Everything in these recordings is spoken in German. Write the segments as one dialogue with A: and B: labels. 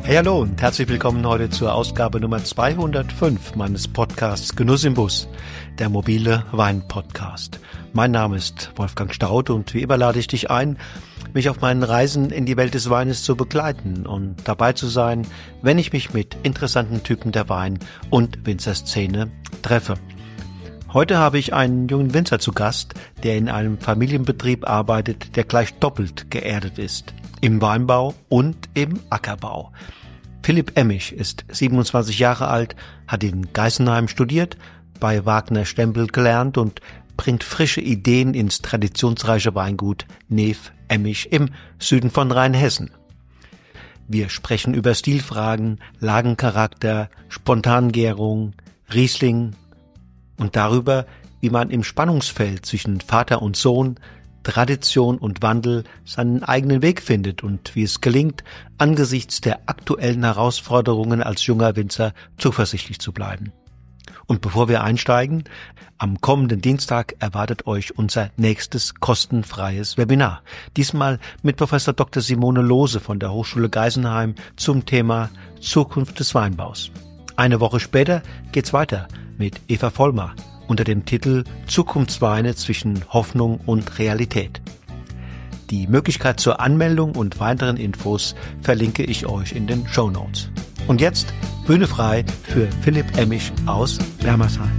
A: Hey, hallo und herzlich willkommen heute zur Ausgabe Nummer 205 meines Podcasts Genuss im Bus, der mobile Wein-Podcast. Mein Name ist Wolfgang Staudt und wie immer lade ich dich ein, mich auf meinen Reisen in die Welt des Weines zu begleiten und dabei zu sein, wenn ich mich mit interessanten Typen der Wein- und Winzerszene treffe. Heute habe ich einen jungen Winzer zu Gast, der in einem Familienbetrieb arbeitet, der gleich doppelt geerdet ist. Im Weinbau und im Ackerbau. Philipp Emich ist 27 Jahre alt, hat in Geisenheim studiert, bei Wagner Stempel gelernt und bringt frische Ideen ins traditionsreiche Weingut Neef Emich im Süden von Rheinhessen. Wir sprechen über Stilfragen, Lagencharakter, Spontangärung, Riesling und darüber, wie man im Spannungsfeld zwischen Vater und Sohn, Tradition und Wandel seinen eigenen Weg findet und wie es gelingt, angesichts der aktuellen Herausforderungen als junger Winzer zuversichtlich zu bleiben. Und bevor wir einsteigen, am kommenden Dienstag erwartet euch unser nächstes kostenfreies Webinar. Diesmal mit Professor Dr. Simone Lohse von der Hochschule Geisenheim zum Thema Zukunft des Weinbaus. Eine Woche später geht's weiter mit Eva Vollmer unter dem Titel Zukunftsweine zwischen Hoffnung und Realität. Die Möglichkeit zur Anmeldung und weiteren Infos verlinke ich euch in den Shownotes. Und jetzt Bühne frei für Philipp Emich aus Wermersheim.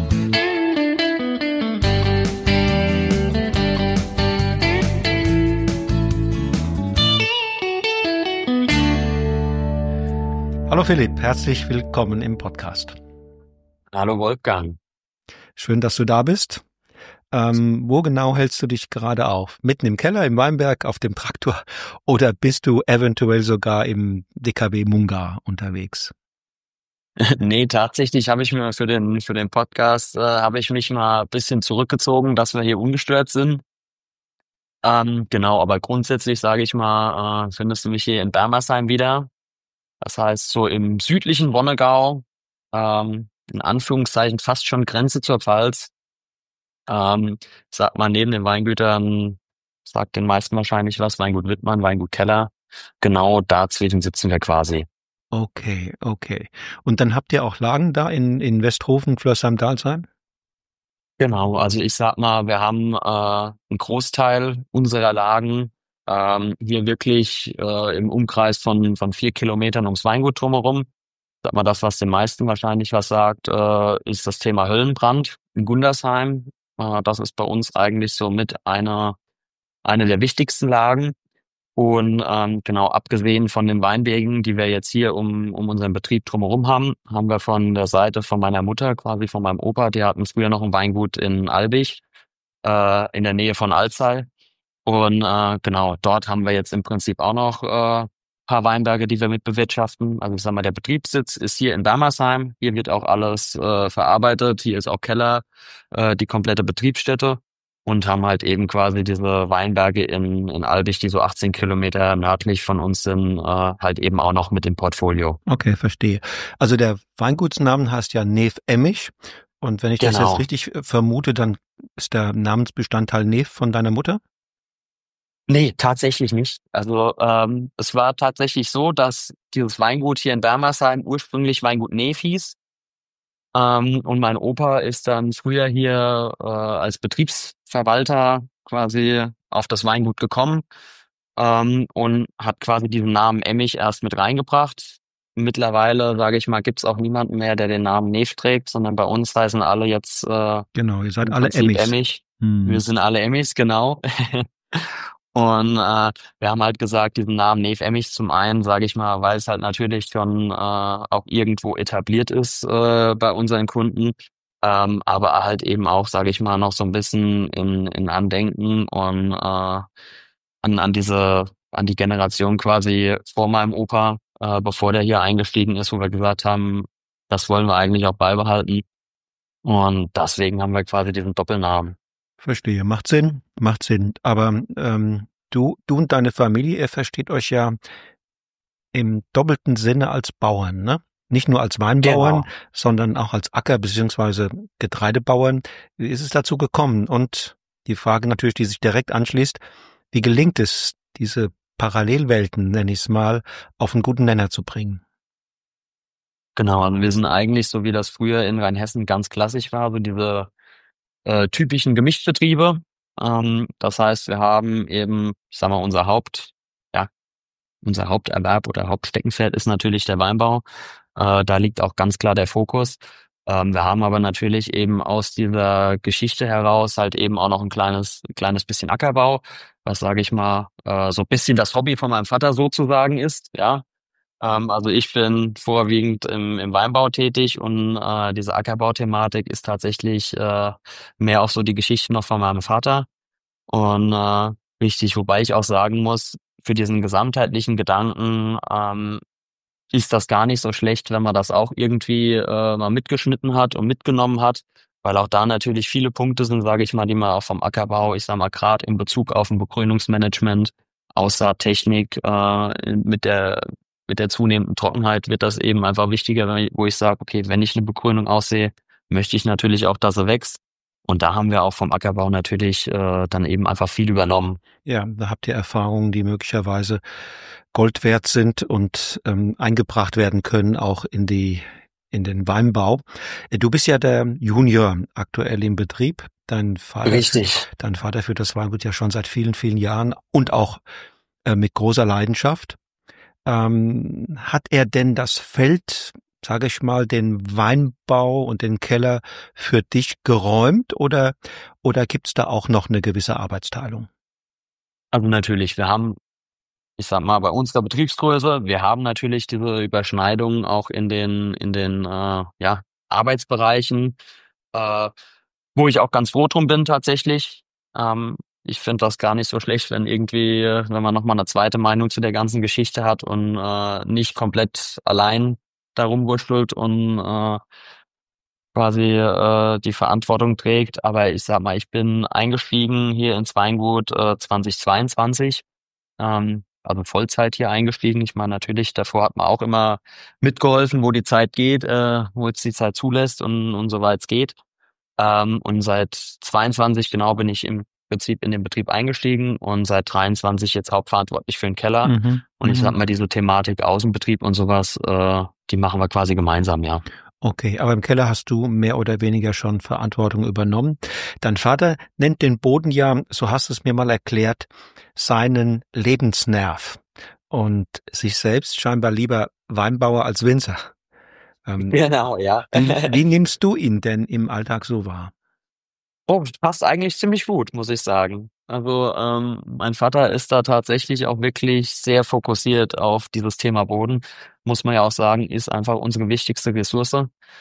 A: Hallo Philipp, herzlich willkommen im Podcast.
B: Hallo Wolfgang.
A: Schön, dass du da bist. Wo genau hältst du dich gerade auf? Mitten im Keller, im Weinberg, auf dem Traktor oder bist du eventuell sogar im DKW Munga unterwegs?
B: Nee, tatsächlich habe ich mir für den Podcast habe ich mich mal ein bisschen zurückgezogen, dass wir hier ungestört sind. Genau, aber grundsätzlich sage ich mal, findest du mich hier in Bermersheim wieder. Das heißt so im südlichen Wonnegau, in Anführungszeichen fast schon Grenze zur Pfalz. Sag mal, neben den Weingütern, sagt den meisten wahrscheinlich was, Weingut Wittmann, Weingut Keller. Genau dazwischen sitzen wir quasi.
A: Okay. Und dann habt ihr auch Lagen da in Westhofen, Flörsheim-Dalsheim?
B: Genau, also ich sag mal, wir haben einen Großteil unserer Lagen hier wirklich im Umkreis von 4 Kilometern ums Weingut drumherum. Sag mal, das, was den meisten wahrscheinlich was sagt, ist das Thema Höllenbrand in Gundersheim. Das ist bei uns eigentlich so mit eine der wichtigsten Lagen. Und genau, abgesehen von den Weinbergen, die wir jetzt hier um unseren Betrieb drumherum haben, haben wir von der Seite von meiner Mutter, quasi von meinem Opa, die hatten früher noch ein Weingut in Albig, in der Nähe von Alzey. Und genau, dort haben wir jetzt im Prinzip auch noch paar Weinberge, die wir mit bewirtschaften. Also ich sag mal, der Betriebssitz ist hier in Bermersheim. Hier wird auch alles verarbeitet. Hier ist auch Keller, die komplette Betriebsstätte. Und haben halt eben quasi diese Weinberge in Albig, die so 18 Kilometer nördlich von uns sind, halt eben auch noch mit im Portfolio.
A: Okay, verstehe. Also der Weingutsnamen heißt ja Neef Emich. Und wenn ich das
B: Genau.
A: jetzt richtig vermute, dann ist der Namensbestandteil Neef von deiner Mutter?
B: Nee, tatsächlich nicht. Also es war tatsächlich so, dass dieses Weingut hier in Bermersheim ursprünglich Weingut Neef hieß. Und mein Opa ist dann früher hier als Betriebsverwalter quasi auf das Weingut gekommen und hat quasi diesen Namen Emich erst mit reingebracht. Mittlerweile, sage ich mal, gibt's auch niemanden mehr, der den Namen Neef trägt, sondern bei uns heißen alle jetzt
A: Genau, ihr seid
B: im
A: alle
B: Prinzip
A: Emmich.
B: Emich. Wir sind alle Emmys, genau. Und wir haben halt gesagt, diesen Namen Neef Emich zum einen, sage ich mal, weil es halt natürlich schon auch irgendwo etabliert ist bei unseren Kunden, aber halt eben auch, sage ich mal, noch so ein bisschen in Andenken und an die Generation quasi vor meinem Opa, bevor der hier eingestiegen ist, wo wir gesagt haben, das wollen wir eigentlich auch beibehalten. Und deswegen haben wir quasi diesen Doppelnamen.
A: Verstehe, macht Sinn. Aber du und deine Familie, ihr versteht euch ja im doppelten Sinne als Bauern, ne? Nicht nur als Weinbauern,
B: Genau.
A: sondern auch als Acker- bzw. Getreidebauern. Wie ist es dazu gekommen? Und die Frage natürlich, die sich direkt anschließt, wie gelingt es, diese Parallelwelten, nenne ich es mal, auf einen guten Nenner zu bringen.
B: Genau, also wir sind eigentlich, so wie das früher in Rheinhessen ganz klassisch war, so diese typischen Gemischtbetriebe. Das heißt, wir haben eben, ich sag mal, unser Haupterwerb oder Hauptsteckenpferd ist natürlich der Weinbau. Da liegt auch ganz klar der Fokus. Wir haben aber natürlich eben aus dieser Geschichte heraus halt eben auch noch ein kleines bisschen Ackerbau, was, sage ich mal, so ein bisschen das Hobby von meinem Vater sozusagen ist, ja. Also ich bin vorwiegend im Weinbau tätig und diese Ackerbauthematik ist tatsächlich mehr auch so die Geschichte noch von meinem Vater. Und richtig, wobei ich auch sagen muss, für diesen gesamtheitlichen Gedanken ist das gar nicht so schlecht, wenn man das auch irgendwie mal mitgeschnitten hat und mitgenommen hat, weil auch da natürlich viele Punkte sind, sage ich mal, die man auch vom Ackerbau, ich sag mal, gerade in Bezug auf ein Begrünungsmanagement, Aussaattechnik, mit der zunehmenden Trockenheit wird das eben einfach wichtiger, wo ich sage, okay, wenn ich eine Begrünung aussehe, möchte ich natürlich auch, dass er wächst. Und da haben wir auch vom Ackerbau natürlich dann eben einfach viel übernommen.
A: Ja, da habt ihr Erfahrungen, die möglicherweise Gold wert sind und eingebracht werden können, auch in den Weinbau. Du bist ja der Junior aktuell im Betrieb.
B: Richtig.
A: Dein Vater führt das Weingut ja schon seit vielen, vielen Jahren und auch mit großer Leidenschaft. Hat er denn das Feld, sage ich mal, den Weinbau und den Keller für dich geräumt oder gibt's da auch noch eine gewisse Arbeitsteilung?
B: Also natürlich, wir haben, ich sag mal, bei unserer Betriebsgröße, wir haben natürlich diese Überschneidungen auch in den ja, Arbeitsbereichen, äh, wo ich auch ganz froh drum bin tatsächlich. Ich finde das gar nicht so schlecht, wenn man nochmal eine zweite Meinung zu der ganzen Geschichte hat und nicht komplett allein darum wurschtelt und quasi die Verantwortung trägt. Aber ich sag mal, ich bin eingestiegen hier ins Weingut 2022, also Vollzeit hier eingestiegen. Ich meine, natürlich, davor hat man auch immer mitgeholfen, wo die Zeit geht, wo jetzt die Zeit zulässt und soweit es geht. Und seit 22 genau bin ich im Prinzip in den Betrieb eingestiegen und seit 23 jetzt hauptverantwortlich für den Keller.
A: Mhm,
B: Und ich sag mal, diese Thematik Außenbetrieb und sowas, die machen wir quasi gemeinsam, ja.
A: Okay, aber im Keller hast du mehr oder weniger schon Verantwortung übernommen. Dein Vater nennt den Boden ja, so hast du es mir mal erklärt, seinen Lebensnerv und sich selbst scheinbar lieber Weinbauer als Winzer.
B: Genau, ja.
A: Wie nimmst du ihn denn im Alltag so wahr?
B: Oh, passt eigentlich ziemlich gut, muss ich sagen. Also mein Vater ist da tatsächlich auch wirklich sehr fokussiert auf dieses Thema Boden. Muss man ja auch sagen, ist einfach unsere wichtigste Ressource.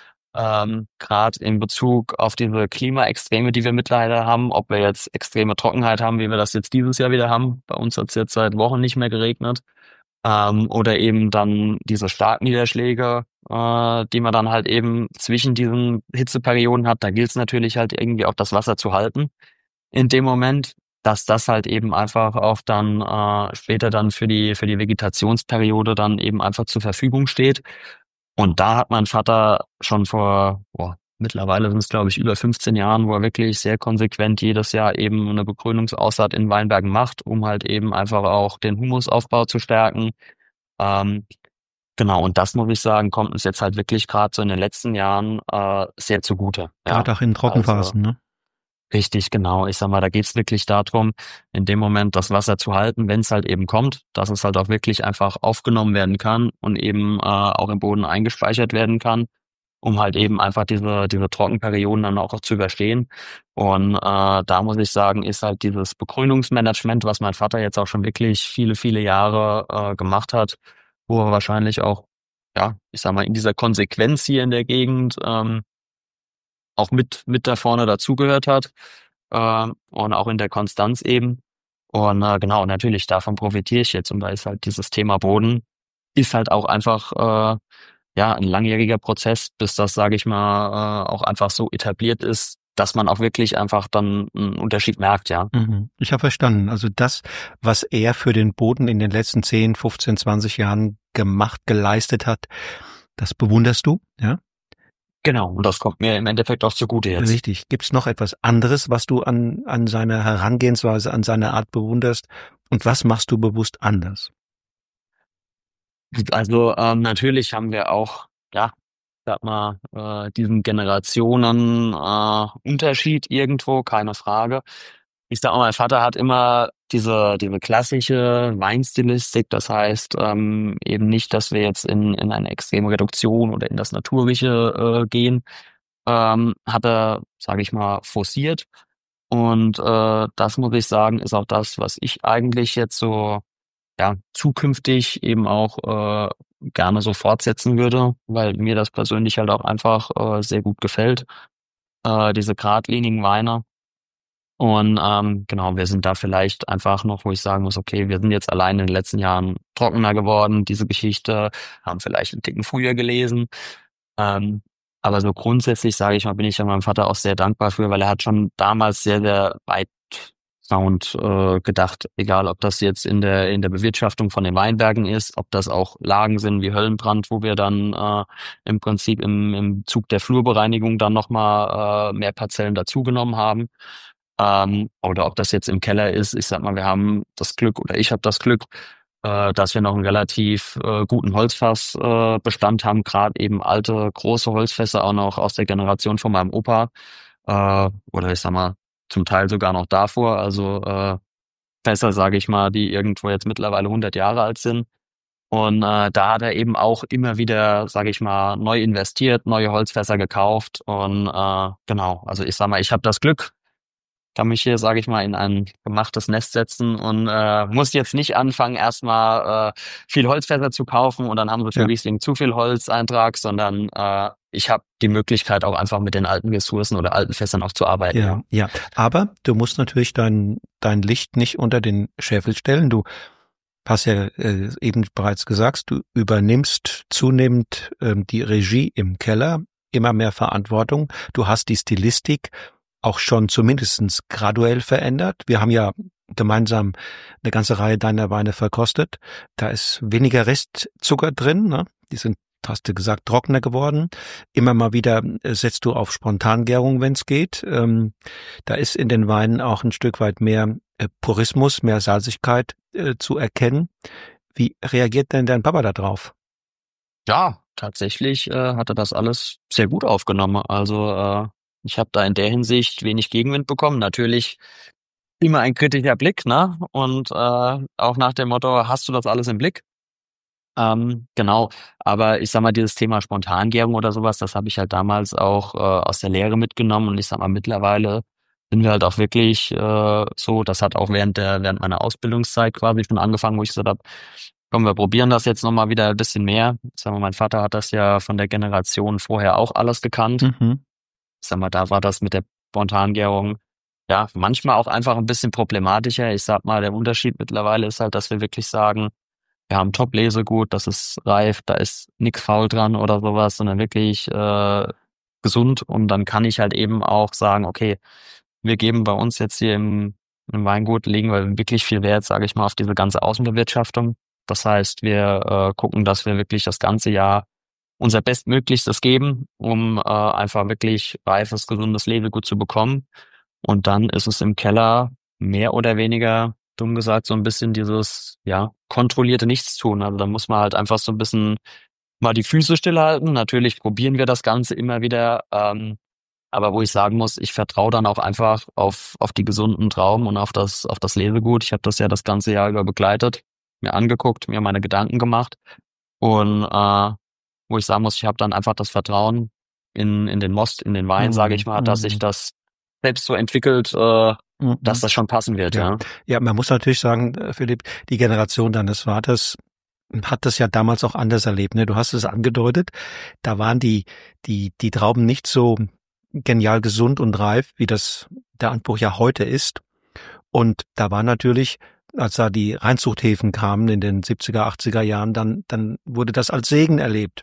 B: Gerade in Bezug auf diese Klimaextreme, die wir mittlerweile haben, ob wir jetzt extreme Trockenheit haben, wie wir das jetzt dieses Jahr wieder haben. Bei uns hat es jetzt seit Wochen nicht mehr geregnet. Oder eben dann diese Starkniederschläge, die man dann halt eben zwischen diesen Hitzeperioden hat. Da gilt es natürlich halt irgendwie auch das Wasser zu halten in dem Moment, dass das halt eben einfach auch dann später dann für die Vegetationsperiode dann eben einfach zur Verfügung steht. Und da hat mein Vater schon mittlerweile sind es glaube ich über 15 Jahren, wo er wirklich sehr konsequent jedes Jahr eben eine Begrünungsaussaat in Weinbergen macht, um halt eben einfach auch den Humusaufbau zu stärken. Ähm, genau, und das muss ich sagen, kommt uns jetzt halt wirklich gerade so in den letzten Jahren sehr zugute. Ja,
A: Gerade auch in
B: also
A: Trockenphasen, ne?
B: richtig, genau. Ich sag mal, da geht's wirklich darum, in dem Moment das Wasser zu halten, wenn es halt eben kommt, dass es halt auch wirklich einfach aufgenommen werden kann und eben auch im Boden eingespeichert werden kann, um halt eben einfach diese Trockenperioden dann auch zu überstehen. Und da muss ich sagen, ist halt dieses Begrünungsmanagement, was mein Vater jetzt auch schon wirklich viele, viele Jahre gemacht hat, wo er wahrscheinlich auch, ja, ich sag mal, in dieser Konsequenz hier in der Gegend auch mit da vorne dazugehört hat, und auch in der Konstanz eben. Und genau, natürlich, davon profitiere ich jetzt. Und da ist halt dieses Thema Boden, ist halt auch einfach ja ein langjähriger Prozess, bis das, sage ich mal, auch einfach so etabliert ist, dass man auch wirklich einfach dann einen Unterschied merkt, ja.
A: Mhm. Ich habe verstanden. Also das, was er für den Boden in den letzten 10, 15, 20 Jahren geleistet hat, das bewunderst du, ja?
B: Genau, und das kommt mir im Endeffekt auch zugute jetzt.
A: Richtig. Gibt's noch etwas anderes, was du an seiner Herangehensweise, an seiner Art bewunderst, Und was machst du bewusst anders?
B: Also natürlich haben wir auch, ja, sag mal, diesen Generationen Unterschied irgendwo, keine Frage. Ich sag mal, mein Vater hat immer diese klassische Weinstilistik, das heißt eben nicht, dass wir jetzt in eine extreme Reduktion oder in das Natürliche gehen, hat er, sage ich mal, forciert. Und das muss ich sagen, ist auch das, was ich eigentlich jetzt so ja zukünftig eben auch gerne so fortsetzen würde, weil mir das persönlich halt auch einfach sehr gut gefällt, diese geradlinigen Weine. Und genau, wir sind da vielleicht einfach noch, wo ich sagen muss, okay, wir sind jetzt allein in den letzten Jahren trockener geworden, diese Geschichte, haben vielleicht einen Ticken früher gelesen. Ähm, aber so grundsätzlich, sage ich mal, bin ich ja meinem Vater auch sehr dankbar für, weil er hat schon damals sehr, sehr weitschauend gedacht, egal ob das jetzt in der Bewirtschaftung von den Weinbergen ist, ob das auch Lagen sind wie Höllenbrand, wo wir dann im Prinzip im Zug der Flurbereinigung dann nochmal mehr Parzellen dazugenommen haben. Oder ob das jetzt im Keller ist, ich sag mal, wir haben das Glück oder ich habe das Glück, dass wir noch einen relativ guten Holzfassbestand haben, gerade eben alte, große Holzfässer, auch noch aus der Generation von meinem Opa, oder ich sag mal, zum Teil sogar noch davor, also Fässer, sage ich mal, die irgendwo jetzt mittlerweile 100 Jahre alt sind. Und da hat er eben auch immer wieder, sage ich mal, neu investiert, neue Holzfässer gekauft und genau, also ich sag mal, ich habe das Glück, kann mich hier, sage ich mal, in ein gemachtes Nest setzen und muss jetzt nicht anfangen, erstmal viel Holzfässer zu kaufen und dann haben sie für
A: Ja.
B: Riesling zu viel Holzeintrag, sondern ich habe die Möglichkeit auch einfach mit den alten Ressourcen oder alten Fässern auch zu arbeiten,
A: Ja,
B: ja.
A: ja. Aber du musst natürlich dein Licht nicht unter den Scheffel stellen. Du hast ja eben bereits gesagt, du übernimmst zunehmend die Regie im Keller, immer mehr Verantwortung. Du hast die Stilistik auch schon zumindestens graduell verändert. Wir haben ja gemeinsam eine ganze Reihe deiner Weine verkostet. Da ist weniger Restzucker drin, ne? Die sind, hast du gesagt, trockener geworden. Immer mal wieder setzt du auf Spontangärung, wenn es geht. Da ist in den Weinen auch ein Stück weit mehr Purismus, mehr Salzigkeit zu erkennen. Wie reagiert denn dein Papa da drauf?
B: Ja, tatsächlich hat er das alles sehr gut aufgenommen. Also ich habe da in der Hinsicht wenig Gegenwind bekommen. Natürlich immer ein kritischer Blick, ne? Und auch nach dem Motto, hast du das alles im Blick? Genau, aber ich sag mal, dieses Thema Spontangärung oder sowas, das habe ich halt damals auch aus der Lehre mitgenommen und ich sag mal, mittlerweile sind wir halt auch wirklich so, das hat auch während meiner Ausbildungszeit quasi schon angefangen, wo ich gesagt habe, komm, wir probieren das jetzt nochmal wieder ein bisschen mehr. Ich sag mal, mein Vater hat das ja von der Generation vorher auch alles gekannt.
A: Mhm.
B: Ich sag mal, da war das mit der Spontangärung ja manchmal auch einfach ein bisschen problematischer. Ich sag mal, der Unterschied mittlerweile ist halt, dass wir wirklich sagen, wir haben Top-Lesegut, das ist reif, da ist nix faul dran oder sowas, sondern wirklich gesund. Und dann kann ich halt eben auch sagen, okay, wir geben bei uns jetzt hier im Weingut, legen wir wirklich viel Wert, sage ich mal, auf diese ganze Außenbewirtschaftung. Das heißt, wir gucken, dass wir wirklich das ganze Jahr unser Bestmöglichstes geben, um einfach wirklich reifes, gesundes Lesegut zu bekommen. Und dann ist es im Keller mehr oder weniger, dumm gesagt, so ein bisschen dieses, ja, kontrollierte Nichtstun. Also da muss man halt einfach so ein bisschen mal die Füße stillhalten. Natürlich probieren wir das Ganze immer wieder, aber wo ich sagen muss, ich vertraue dann auch einfach auf die gesunden Trauben und auf das Lesegut. Ich habe das ja das ganze Jahr über begleitet, mir angeguckt, mir meine Gedanken gemacht und wo ich sagen muss, ich habe dann einfach das Vertrauen in den Most, in den Wein, sage ich
A: Mhm.
B: mal, dass sich
A: Mhm.
B: das selbst so entwickelt, dass
A: Mhm.
B: das schon passen wird,
A: Ja.
B: ja.
A: Ja, man muss natürlich sagen, Philipp, die Generation deines Vaters hat das ja damals auch anders erlebt, ne? Du hast es angedeutet. Da waren die Trauben nicht so genial gesund und reif, wie das der Anspruch ja heute ist. Und da war natürlich, als da die Reinzuchthäfen kamen in den 70er, 80er Jahren, dann wurde das als Segen erlebt.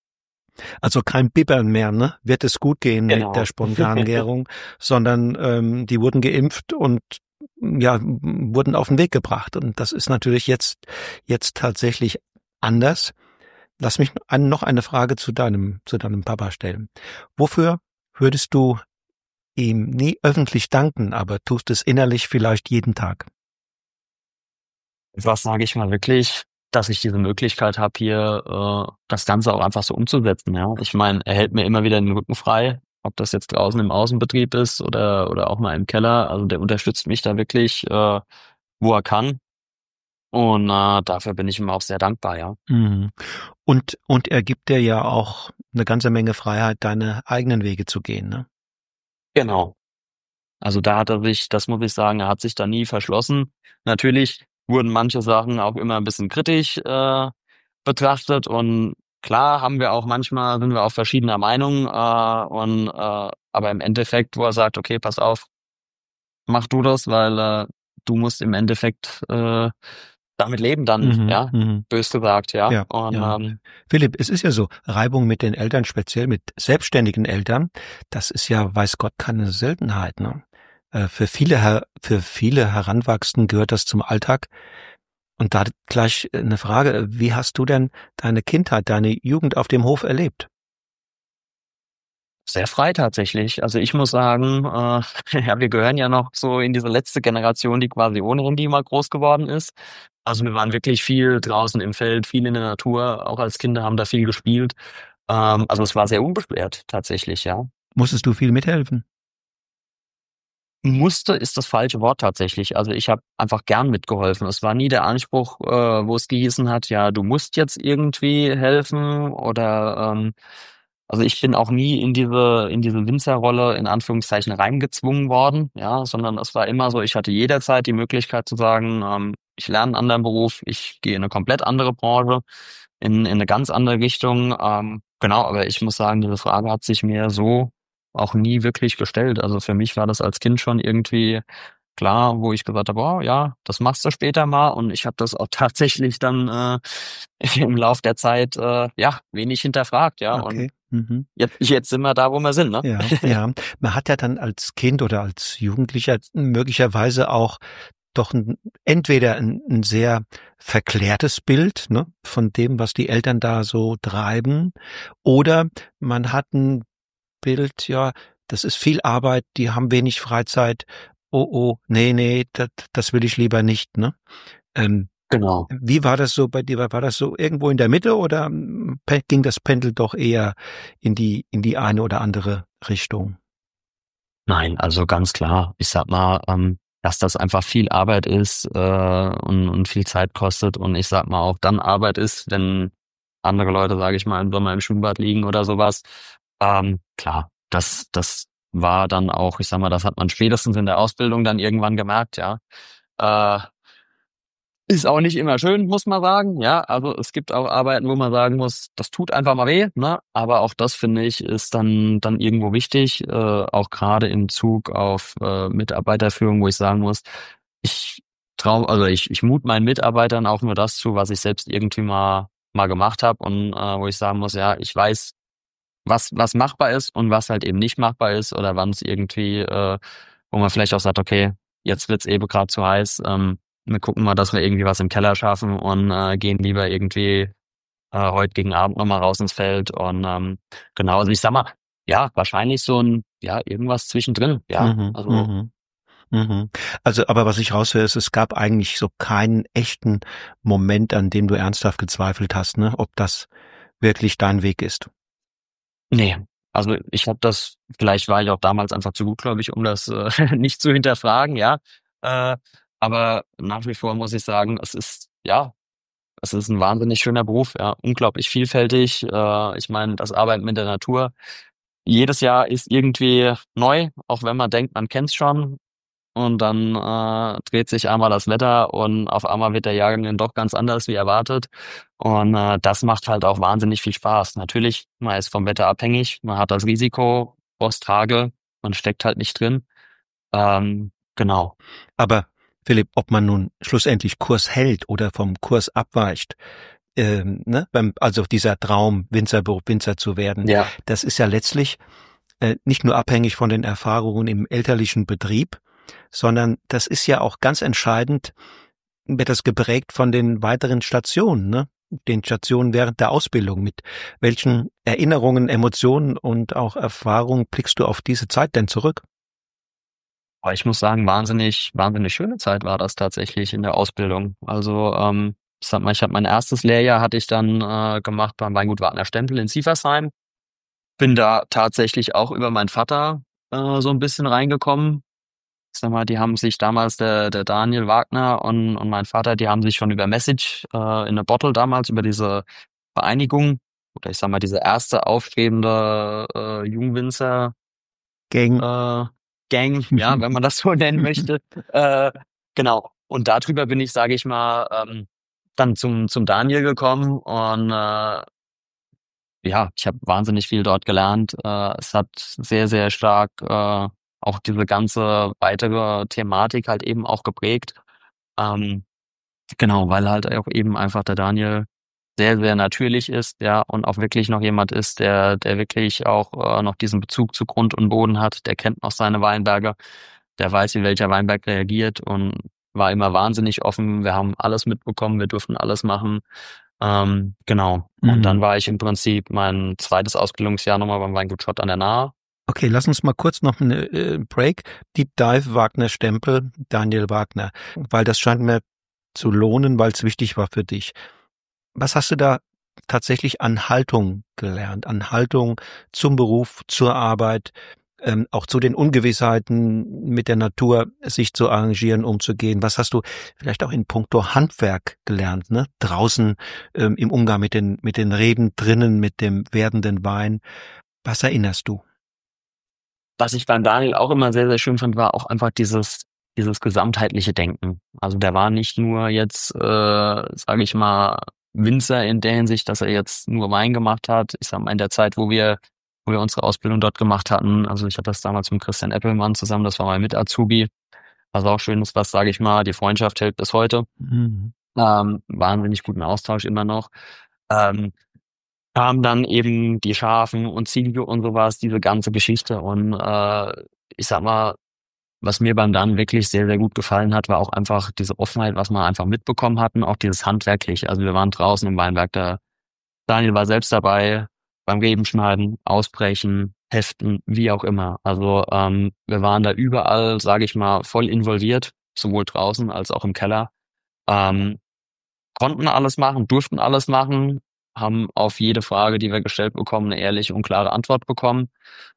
A: Also kein Bibbern mehr, ne? Wird es gut gehen mit der
B: Genau.
A: Spontangärung, sondern die wurden geimpft und ja, wurden auf den Weg gebracht. Und das ist natürlich jetzt tatsächlich anders. Lass mich noch eine Frage zu deinem Papa stellen. Wofür würdest du ihm nie öffentlich danken, aber tust es innerlich vielleicht jeden Tag?
B: was sage ich mal wirklich, dass ich diese Möglichkeit habe, hier das Ganze auch einfach so umzusetzen. Ja, ich meine, er hält mir immer wieder den Rücken frei, ob das jetzt draußen im Außenbetrieb ist oder auch mal im Keller. Also der unterstützt mich da wirklich, wo er kann. Und dafür bin ich ihm auch sehr dankbar. Ja,
A: Mhm. Und er gibt dir ja auch eine ganze Menge Freiheit, deine eigenen Wege zu gehen, ne?
B: genau. Also da hat er sich, das muss ich sagen, er hat sich da nie verschlossen. Natürlich wurden manche Sachen auch immer ein bisschen kritisch betrachtet und klar haben wir auch manchmal, sind wir auch verschiedener Meinung aber im Endeffekt, wo er sagt, okay, pass auf, mach du das, weil du musst im Endeffekt damit leben dann,
A: Mhm,
B: ja,
A: mhm.
B: bös gesagt, ja.
A: Ja,
B: Und
A: ja. Philipp, es ist ja so, Reibung mit den Eltern, speziell mit selbstständigen Eltern, das ist ja, weiß Gott, keine Seltenheit, ne? Für viele Heranwachsenden gehört das zum Alltag. Und da gleich eine Frage, wie hast du denn deine Kindheit, deine Jugend auf dem Hof erlebt?
B: sehr frei tatsächlich. Also ich muss sagen, ja, wir gehören ja noch so in diese letzte Generation, die quasi ohne Handy mal groß geworden ist. Also wir waren wirklich viel draußen im Feld, viel in der Natur, auch als Kinder haben da viel gespielt. Also es war sehr unbeschwert tatsächlich, ja.
A: Musstest du viel mithelfen?
B: Musste ist das falsche Wort tatsächlich. Also ich habe einfach gern mitgeholfen. Es war nie der Anspruch, wo es gehießen hat, ja, du musst jetzt irgendwie helfen oder also ich bin auch nie in diese Winzerrolle in Anführungszeichen reingezwungen worden, ja, sondern es war immer so, ich hatte jederzeit die Möglichkeit zu sagen, ich lerne einen anderen Beruf, ich gehe in eine komplett andere Branche, in eine ganz andere Richtung. Genau, aber ich muss sagen, diese Frage hat sich mir so auch nie wirklich gestellt. Also für mich war das als Kind schon irgendwie klar, wo ich gesagt habe, oh ja, das machst du später mal. Und ich habe das auch tatsächlich dann im Lauf der Zeit ja wenig hinterfragt, ja. Und
A: Okay. Mhm.
B: jetzt sind wir da, wo wir sind, ne?
A: Ja, ja. Man hat ja dann als Kind oder als Jugendlicher möglicherweise auch doch entweder ein sehr verklärtes Bild, ne, von dem, was die Eltern da so treiben, oder man hat ein Bild, ja, das ist viel Arbeit, die haben wenig Freizeit. Oh, oh, nee, das will ich lieber nicht, ne? Ähm,
B: Genau.
A: Wie war das so bei dir? War das so irgendwo in der Mitte oder ging das Pendel doch eher in die eine oder andere Richtung?
B: Nein, also ganz klar. Ich sag mal, dass das einfach viel Arbeit ist und viel Zeit kostet und ich sag mal auch dann Arbeit ist, wenn andere Leute, sage ich mal, im Sommer im Schwimmbad liegen oder sowas. Klar, das war dann auch, ich sag mal, das hat man spätestens in der Ausbildung dann irgendwann gemerkt, ja. Äh, Ist auch nicht immer schön, muss man sagen. Ja, also es gibt auch Arbeiten, wo man sagen muss, das tut einfach mal weh, ne? Aber auch das finde ich ist dann irgendwo wichtig, auch gerade in Bezug auf Mitarbeiterführung, wo ich sagen muss, ich also ich mut meinen Mitarbeitern auch nur das zu, was ich selbst irgendwie mal gemacht habe und wo ich sagen muss, ja, ich weiß, was machbar ist und was halt eben nicht machbar ist oder wann es irgendwie, wo man vielleicht auch sagt, okay, jetzt wird's eben gerade zu heiß, wir gucken mal, dass wir irgendwie was im Keller schaffen und gehen lieber irgendwie heute gegen Abend nochmal raus ins Feld und genau, also ich sag mal, ja, wahrscheinlich so ein, ja, irgendwas zwischendrin, ja,
A: Mhm,
B: also
A: mhm, mhm. Also, aber was ich raushöre, ist, es gab eigentlich so keinen echten Moment, an dem du ernsthaft gezweifelt hast, ne, ob das wirklich dein Weg ist.
B: nee, also ich habe das, vielleicht war ich auch damals einfach zu gut, glaube ich, um das nicht zu hinterfragen, ja, äh, aber nach wie vor muss ich sagen, es ist, ja, es ist ein wahnsinnig schöner Beruf, ja, unglaublich vielfältig. Ich meine, das Arbeiten mit der Natur. Jedes Jahr ist irgendwie neu, auch wenn man denkt, man kennt's schon. Und dann dreht sich einmal das Wetter und auf einmal wird der Jahrgang dann doch ganz anders wie erwartet. Und das macht halt auch wahnsinnig viel Spaß. Natürlich, man ist vom Wetter abhängig, man hat das Risiko, Frost, Hagel, man steckt halt nicht drin. Genau.
A: Aber Philipp, ob man nun schlussendlich Kurs hält oder vom Kurs abweicht, ne, also dieser Traum, Winzer zu werden,
B: Ja.
A: das ist ja letztlich nicht nur abhängig von den Erfahrungen im elterlichen Betrieb, sondern das ist ja auch ganz entscheidend, wird das geprägt von den weiteren Stationen, ne? Den Stationen während der Ausbildung. Mit welchen Erinnerungen, Emotionen und auch Erfahrungen blickst du auf diese Zeit denn zurück?
B: Aber ich muss sagen, wahnsinnig schöne Zeit war das tatsächlich in der Ausbildung. Also, ich sag mal, ich habe mein erstes Lehrjahr hatte ich dann gemacht beim Weingut Wagner Stempel in Sieversheim. Bin da tatsächlich auch über meinen Vater so ein bisschen reingekommen. Ich sag mal, die haben sich damals, der Daniel Wagner und mein Vater, die haben sich schon über Message in a Bottle damals, über diese Vereinigung, oder ich sag mal, diese erste aufstrebende Jungwinzer
A: Gang.
B: äh, Gang, ja, wenn man das so nennen möchte. Äh, genau. Und darüber bin ich, sage ich mal, dann zum Daniel gekommen und ja, ich habe wahnsinnig viel dort gelernt. Es hat sehr stark auch diese ganze weitere Thematik halt eben auch geprägt. Ähm, genau, weil halt auch eben einfach der Daniel sehr natürlich ist, ja, und auch wirklich noch jemand ist, der wirklich auch noch diesen Bezug zu Grund und Boden hat, der kennt noch seine Weinberge, der weiß, wie welcher Weinberg reagiert und war immer wahnsinnig offen. Wir haben alles mitbekommen, wir durften alles machen. Genau. Und dann
A: Mhm.
B: war ich im Prinzip mein zweites Ausbildungsjahr nochmal beim Weingut Schott an der Nahe.
A: Okay, lass uns mal kurz noch eine Break. Deep Dive Wagner Stempel, Daniel Wagner, weil das scheint mir zu lohnen, weil es wichtig war für dich. Was hast du da tatsächlich an Haltung gelernt? An Haltung zum Beruf, zur Arbeit, auch zu den Ungewissheiten mit der Natur, sich zu arrangieren, umzugehen. Was hast du vielleicht auch in puncto Handwerk gelernt, ne? Draußen im Umgang mit den Reben, drinnen mit dem werdenden Wein. Was erinnerst du?
B: Was ich beim Daniel auch immer sehr schön fand, war auch einfach dieses gesamtheitliche Denken. Also der war nicht nur jetzt, sage ich mal, Winzer in der Hinsicht, dass er jetzt nur Wein gemacht hat. Ich sag mal, in der Zeit, wo wir unsere Ausbildung dort gemacht hatten, also ich hatte das damals mit Christian Eppelmann zusammen, das war mein Mit-Azubi, was auch schön ist, was, sage ich mal, die Freundschaft hält bis heute.
A: Mhm.
B: Wahnsinnig guten Austausch immer noch. Ähm, Kam dann eben die Schafen und Ziege und sowas, diese ganze Geschichte. Und ich sag mal, was mir beim Dan wirklich sehr gut gefallen hat, war auch einfach diese Offenheit, was wir einfach mitbekommen hatten, auch dieses Handwerkliche. Also wir waren draußen im Weinberg, da Daniel war selbst dabei, beim Rebenschneiden, Ausbrechen, Heften, wie auch immer. Also wir waren da überall, sage ich mal, voll involviert, sowohl draußen als auch im Keller. Ähm, Konnten alles machen, durften alles machen, haben auf jede Frage, die wir gestellt bekommen, eine ehrliche und klare Antwort bekommen.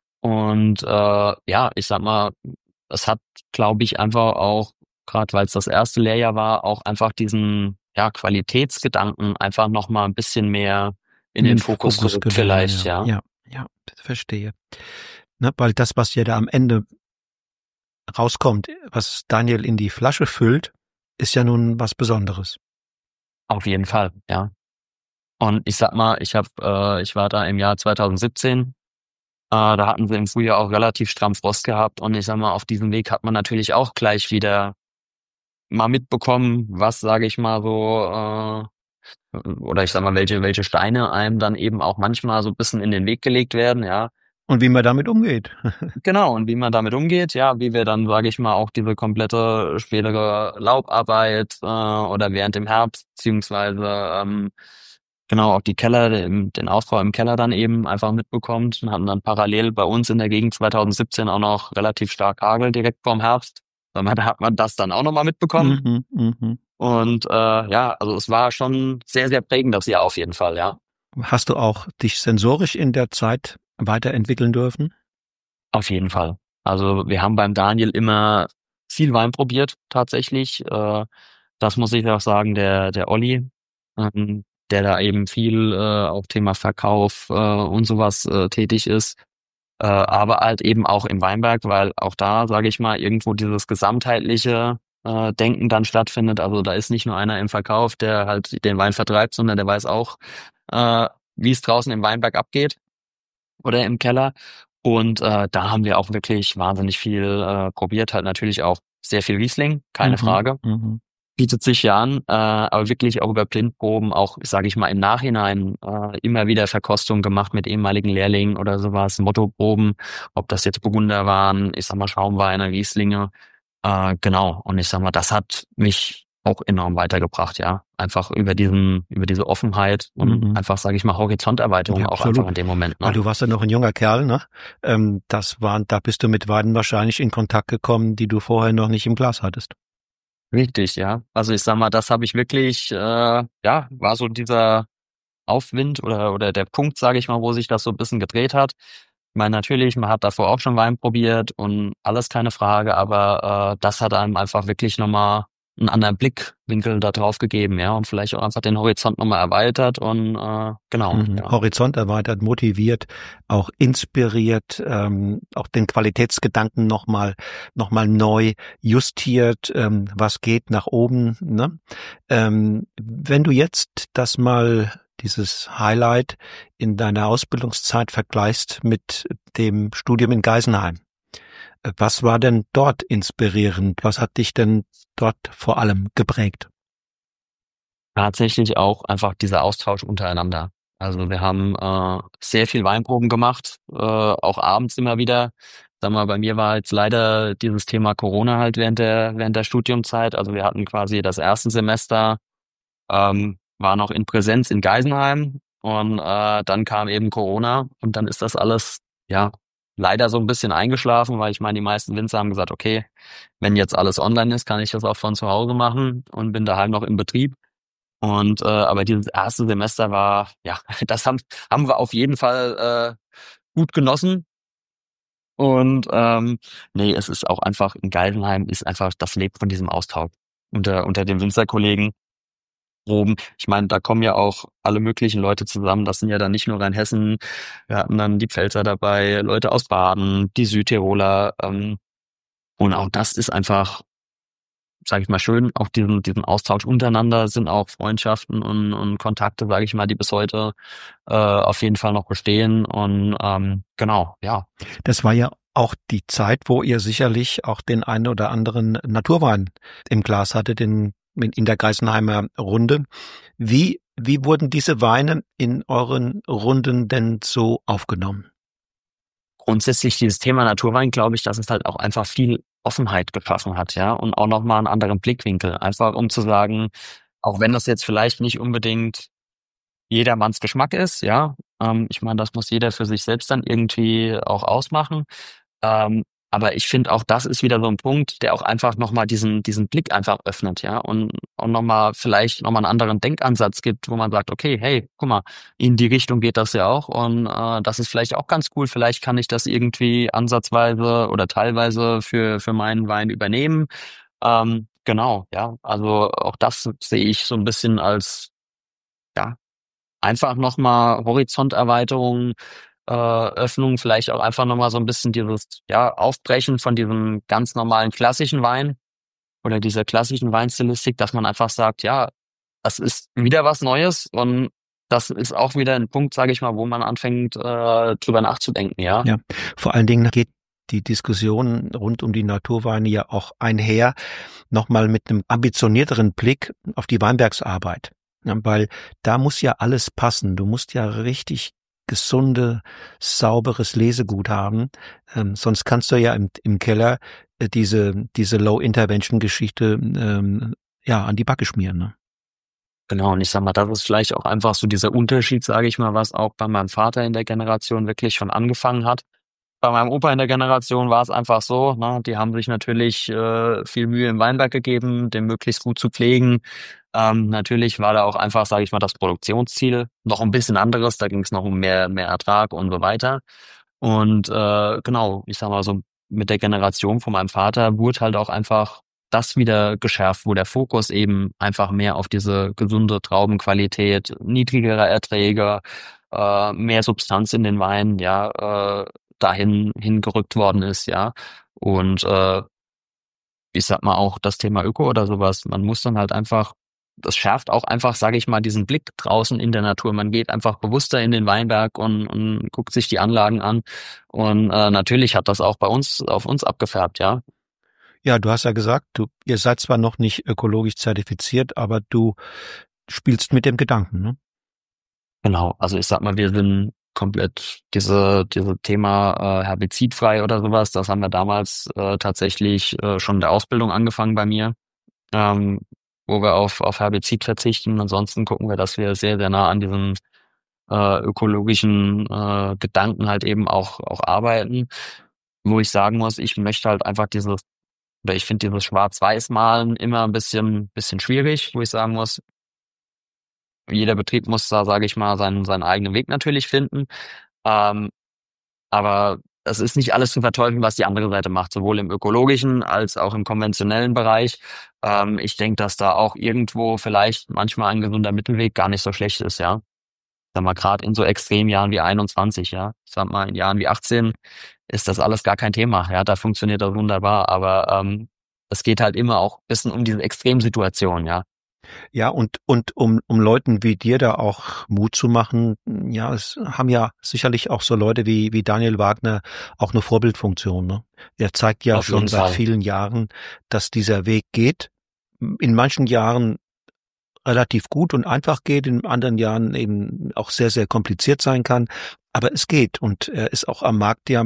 B: Und ja, ich sag mal, es hat, glaube ich, einfach auch, gerade weil es das erste Lehrjahr war, auch einfach diesen ja, Qualitätsgedanken einfach noch mal ein bisschen mehr in
A: In
B: den
A: den
B: Fokus
A: Fokus
B: gerückt,
A: genommen,
B: vielleicht,
A: ja.
B: ja.
A: Ja, ja, verstehe. Ne, weil das, was ja da am Ende rauskommt, was Daniel in die Flasche füllt, ist ja nun was Besonderes.
B: Auf jeden Fall, ja. Und ich sag mal, ich war da im Jahr 2017. Da hatten sie im Frühjahr auch relativ stramm Frost gehabt und ich sag mal, auf diesem Weg hat man natürlich auch gleich wieder mal mitbekommen, was, sage ich mal so, oder ich sag mal, welche Steine einem dann eben auch manchmal so ein bisschen in den Weg gelegt werden, ja.
A: Und wie man damit umgeht.
B: Genau, und wie man damit umgeht, ja, wie wir dann, sage ich mal, auch diese komplette spätere Laubarbeit oder während dem Herbst, beziehungsweise genau auch die Keller, den Aufbau im Keller dann eben einfach mitbekommt und hatten dann parallel bei uns in der Gegend 2017 auch noch relativ stark Hagel direkt vorm Herbst. Da hat man das dann auch nochmal mitbekommen.
A: Mhm, mhm.
B: Und ja, also es war schon sehr prägend das Jahr auf jeden Fall, ja.
A: Hast du auch dich sensorisch in der Zeit weiterentwickeln dürfen?
B: Auf jeden Fall. Also wir haben beim Daniel immer viel Wein probiert, tatsächlich. Das muss ich auch sagen, der Olli, der da eben viel auf Thema Verkauf und sowas tätig ist. Aber halt eben auch im Weinberg, weil auch da, sage ich mal, irgendwo dieses gesamtheitliche Denken dann stattfindet. Also da ist nicht nur einer im Verkauf, der halt den Wein vertreibt, sondern der weiß auch, wie es draußen im Weinberg abgeht oder im Keller. Und da haben wir auch wirklich wahnsinnig viel probiert, halt natürlich auch sehr viel Riesling, keine
A: Mhm,
B: Frage.
A: mhm.
B: Bietet sich ja an, aber wirklich auch über Blindproben, auch, sage ich mal, im Nachhinein immer wieder Verkostung gemacht mit ehemaligen Lehrlingen oder sowas, Mottoproben, ob das jetzt Burgunder waren, ich sag mal Schaumweine, Rieslinge, genau. Und ich sag mal, das hat mich auch enorm weitergebracht, ja. Einfach über diese Offenheit und
A: Mhm.
B: einfach, sage ich mal, Horizonterweiterung
A: Ja,
B: auch einfach
A: absolut.
B: in dem Moment,
A: Weil
B: ne?
A: du warst ja noch ein junger Kerl, ne? Da bist du mit Weinen wahrscheinlich in Kontakt gekommen, die du vorher noch nicht im Glas hattest.
B: Richtig, ja. Also ich sag mal, das habe ich wirklich, ja, war so dieser Aufwind oder der Punkt, sage ich mal, wo sich das so ein bisschen gedreht hat. Ich meine, natürlich, man hat davor auch schon Wein probiert und alles keine Frage, aber das hat einem einfach wirklich nochmal einen anderen Blickwinkel da drauf gegeben, ja, und vielleicht auch einfach den Horizont nochmal erweitert und genau,
A: Mhm.
B: ja.
A: Horizont erweitert, motiviert, auch inspiriert, auch den Qualitätsgedanken noch mal neu justiert, was geht nach oben, ne? Wenn du jetzt dieses Highlight in deiner Ausbildungszeit vergleichst mit dem Studium in Geisenheim, was war denn dort inspirierend? Was hat dich denn dort vor allem geprägt?
B: Tatsächlich auch einfach dieser Austausch untereinander. Also wir haben sehr viel Weinproben gemacht, auch abends immer wieder. Sag mal, bei mir war jetzt leider dieses Thema Corona halt während der Studiumzeit. Also wir hatten quasi das erste Semester, war noch in Präsenz in Geisenheim und dann kam eben Corona und dann ist das alles, ja, leider so ein bisschen eingeschlafen, weil ich meine, die meisten Winzer haben gesagt, okay, wenn jetzt alles online ist, kann ich das auch von zu Hause machen und bin daheim noch im Betrieb. Und aber dieses erste Semester war, ja, haben wir auf jeden Fall gut genossen. Und nee, es ist auch einfach in Geisenheim ist einfach, das lebt von diesem Austausch unter den Winzerkollegen. Proben. Ich meine, da kommen ja auch alle möglichen Leute zusammen. Das sind ja dann nicht nur Rheinhessen. Wir hatten dann die Pfälzer dabei, Leute aus Baden, die Südtiroler. Und auch das ist einfach, sage ich mal, schön. Auch diesen Austausch untereinander sind auch Freundschaften und Kontakte, sage ich mal, die bis heute auf jeden Fall noch bestehen. Und genau, ja.
A: Das war ja auch die Zeit, wo ihr sicherlich auch den einen oder anderen Naturwein im Glas hattet in der Geisenheimer Runde. Wie wurden diese Weine in euren Runden denn so aufgenommen?
B: Grundsätzlich dieses Thema Naturwein, glaube ich, dass es halt auch einfach viel Offenheit geschaffen hat, ja, und auch nochmal einen anderen Blickwinkel. Einfach um zu sagen, auch wenn das jetzt vielleicht nicht unbedingt jedermanns Geschmack ist, ja. Ich meine, das muss jeder für sich selbst dann irgendwie auch ausmachen. Ähm, aber ich finde auch, das ist wieder so ein Punkt, der auch einfach nochmal diesen Blick einfach öffnet, ja, und auch nochmal vielleicht nochmal einen anderen Denkansatz gibt, wo man sagt, okay, hey, guck mal, in die Richtung geht das ja auch und das ist vielleicht auch ganz cool. Vielleicht kann ich das irgendwie ansatzweise oder teilweise für meinen Wein übernehmen. Genau, ja. Also auch das sehe ich so ein bisschen als ja einfach nochmal Horizonterweiterung, Öffnung, vielleicht auch einfach nochmal so ein bisschen dieses, ja, Aufbrechen von diesem ganz normalen klassischen Wein oder dieser klassischen Weinstilistik, dass man einfach sagt, ja, das ist wieder was Neues und das ist auch wieder ein Punkt, sage ich mal, wo man anfängt, drüber nachzudenken, ja.
A: Ja, vor allen Dingen geht die Diskussion rund um die Naturweine ja auch einher, nochmal mit einem ambitionierteren Blick auf die Weinbergsarbeit. Ja, weil da muss ja alles passen. Du musst ja richtig sauberes Lesegut haben. Sonst kannst du ja im Keller diese Low-Intervention-Geschichte ja an die Backe schmieren. Ne?
B: Genau, und ich sag mal, das ist vielleicht auch einfach so dieser Unterschied, sage ich mal, was auch bei meinem Vater in der Generation wirklich schon angefangen hat. Bei meinem Opa in der Generation war es einfach so, ne, die haben sich natürlich viel Mühe im Weinberg gegeben, den möglichst gut zu pflegen. Natürlich war da auch einfach, sage ich mal, das Produktionsziel noch ein bisschen anderes. Da ging es noch um mehr Ertrag und so weiter. Und genau, ich sag mal so, mit der Generation von meinem Vater wurde halt auch einfach das wieder geschärft, wo der Fokus eben einfach mehr auf diese gesunde Traubenqualität, niedrigere Erträge, mehr Substanz in den Weinen, ja, dahin hingerückt worden ist, ja. Und ich sag mal auch das Thema Öko oder sowas, man muss dann halt einfach, das schärft auch einfach, sage ich mal, diesen Blick draußen in der Natur. Man geht einfach bewusster in den Weinberg und guckt sich die Anlagen an. Und natürlich hat das auch bei uns auf uns abgefärbt, ja.
A: Ja, du hast ja gesagt, ihr seid zwar noch nicht ökologisch zertifiziert, aber du spielst mit dem Gedanken, ne?
B: Genau, also ich sag mal, wir sind komplett diese Thema herbizidfrei oder sowas, das haben wir damals tatsächlich schon in der Ausbildung angefangen bei mir. wo wir auf Herbizid verzichten. Ansonsten gucken wir, dass wir sehr, sehr nah an diesem ökologischen Gedanken halt eben auch arbeiten. Wo ich sagen muss, ich möchte halt einfach oder ich finde dieses Schwarz-Weiß-Malen immer ein bisschen schwierig, wo ich sagen muss, jeder Betrieb muss da, sage ich mal, seinen eigenen Weg natürlich finden. Ähm, aber es ist nicht alles zu verteufeln, was die andere Seite macht, sowohl im ökologischen als auch im konventionellen Bereich. Ich denke, dass da auch irgendwo vielleicht manchmal ein gesunder Mittelweg gar nicht so schlecht ist, ja. Sag mal, gerade in so Extremjahren wie 21, ja. Ich sag mal, in Jahren wie 18 ist das alles gar kein Thema. Ja, da funktioniert das wunderbar. Aber es geht halt immer auch ein bisschen um diese Extremsituation, ja.
A: Ja, und um Leuten wie dir da auch Mut zu machen, ja, es haben ja sicherlich auch so Leute wie Daniel Wagner auch eine Vorbildfunktion, ne? Er zeigt ja
B: Auf jeden
A: schon seit
B: Fall.
A: vielen Jahren, dass dieser Weg geht. In manchen Jahren relativ gut und einfach geht, in anderen Jahren eben auch sehr, sehr kompliziert sein kann. Aber es geht und er ist auch am Markt ja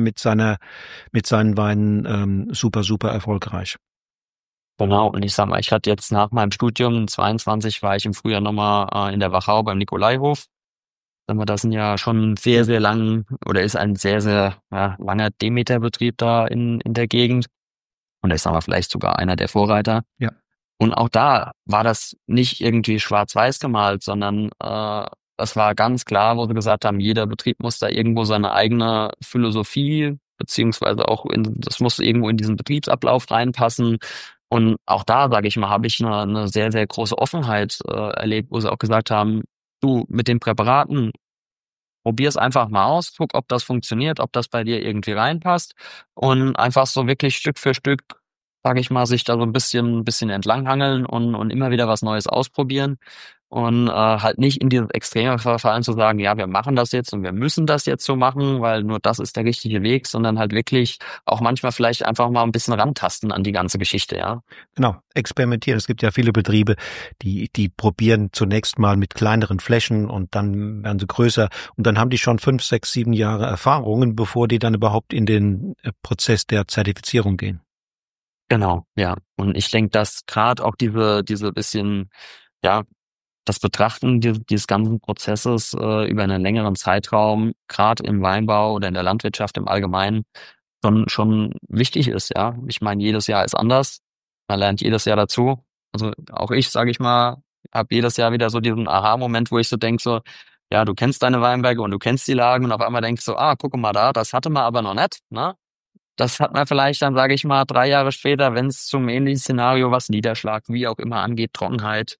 A: mit seinen Weinen super, super erfolgreich.
B: Genau. Und ich sag mal, ich hatte jetzt nach meinem Studium 22 war ich im Frühjahr nochmal in der Wachau beim Nikolaihof. Sag mal, das sind ja schon sehr, sehr lang oder ist ein sehr, sehr langer Demeter-Betrieb da in der Gegend. Und ich sag mal, vielleicht sogar einer der Vorreiter.
A: Ja,
B: Und auch da war das nicht irgendwie schwarz-weiß gemalt, sondern das war ganz klar, wo sie gesagt haben, jeder Betrieb muss da irgendwo seine eigene Philosophie, beziehungsweise auch das muss irgendwo in diesen Betriebsablauf reinpassen. Und auch da, sage ich mal, habe ich eine sehr, sehr große Offenheit erlebt, wo sie auch gesagt haben, du, mit den Präparaten, probier es einfach mal aus, guck, ob das funktioniert, ob das bei dir irgendwie reinpasst und einfach so wirklich Stück für Stück, sage ich mal, sich da so ein bisschen entlanghangeln und immer wieder was Neues ausprobieren und halt nicht in dieses Extreme verfallen zu sagen, ja, wir machen das jetzt und wir müssen das jetzt so machen, weil nur das ist der richtige Weg, sondern halt wirklich auch manchmal vielleicht einfach mal ein bisschen rantasten an die ganze Geschichte, ja.
A: genau. Experimentieren. Es gibt ja viele Betriebe, die probieren zunächst mal mit kleineren Flächen und dann werden sie größer und dann haben die schon 5, 6, 7 Jahre Erfahrungen, bevor die dann überhaupt in den Prozess der Zertifizierung gehen.
B: Genau, ja. Und ich denke, dass gerade auch diese bisschen, ja, das Betrachten dieses ganzen Prozesses über einen längeren Zeitraum, gerade im Weinbau oder in der Landwirtschaft im Allgemeinen, schon wichtig ist, ja. Ich meine, jedes Jahr ist anders. Man lernt jedes Jahr dazu. Also auch ich, sage ich mal, habe jedes Jahr wieder so diesen Aha-Moment, wo ich so denke, so, ja, du kennst deine Weinberge und du kennst die Lagen und auf einmal denkst du, guck mal da, das hatte man aber noch nicht, ne? Das hat man vielleicht dann, sage ich mal, 3 Jahre später, wenn es zum ähnlichen Szenario, was Niederschlag, wie auch immer angeht, Trockenheit,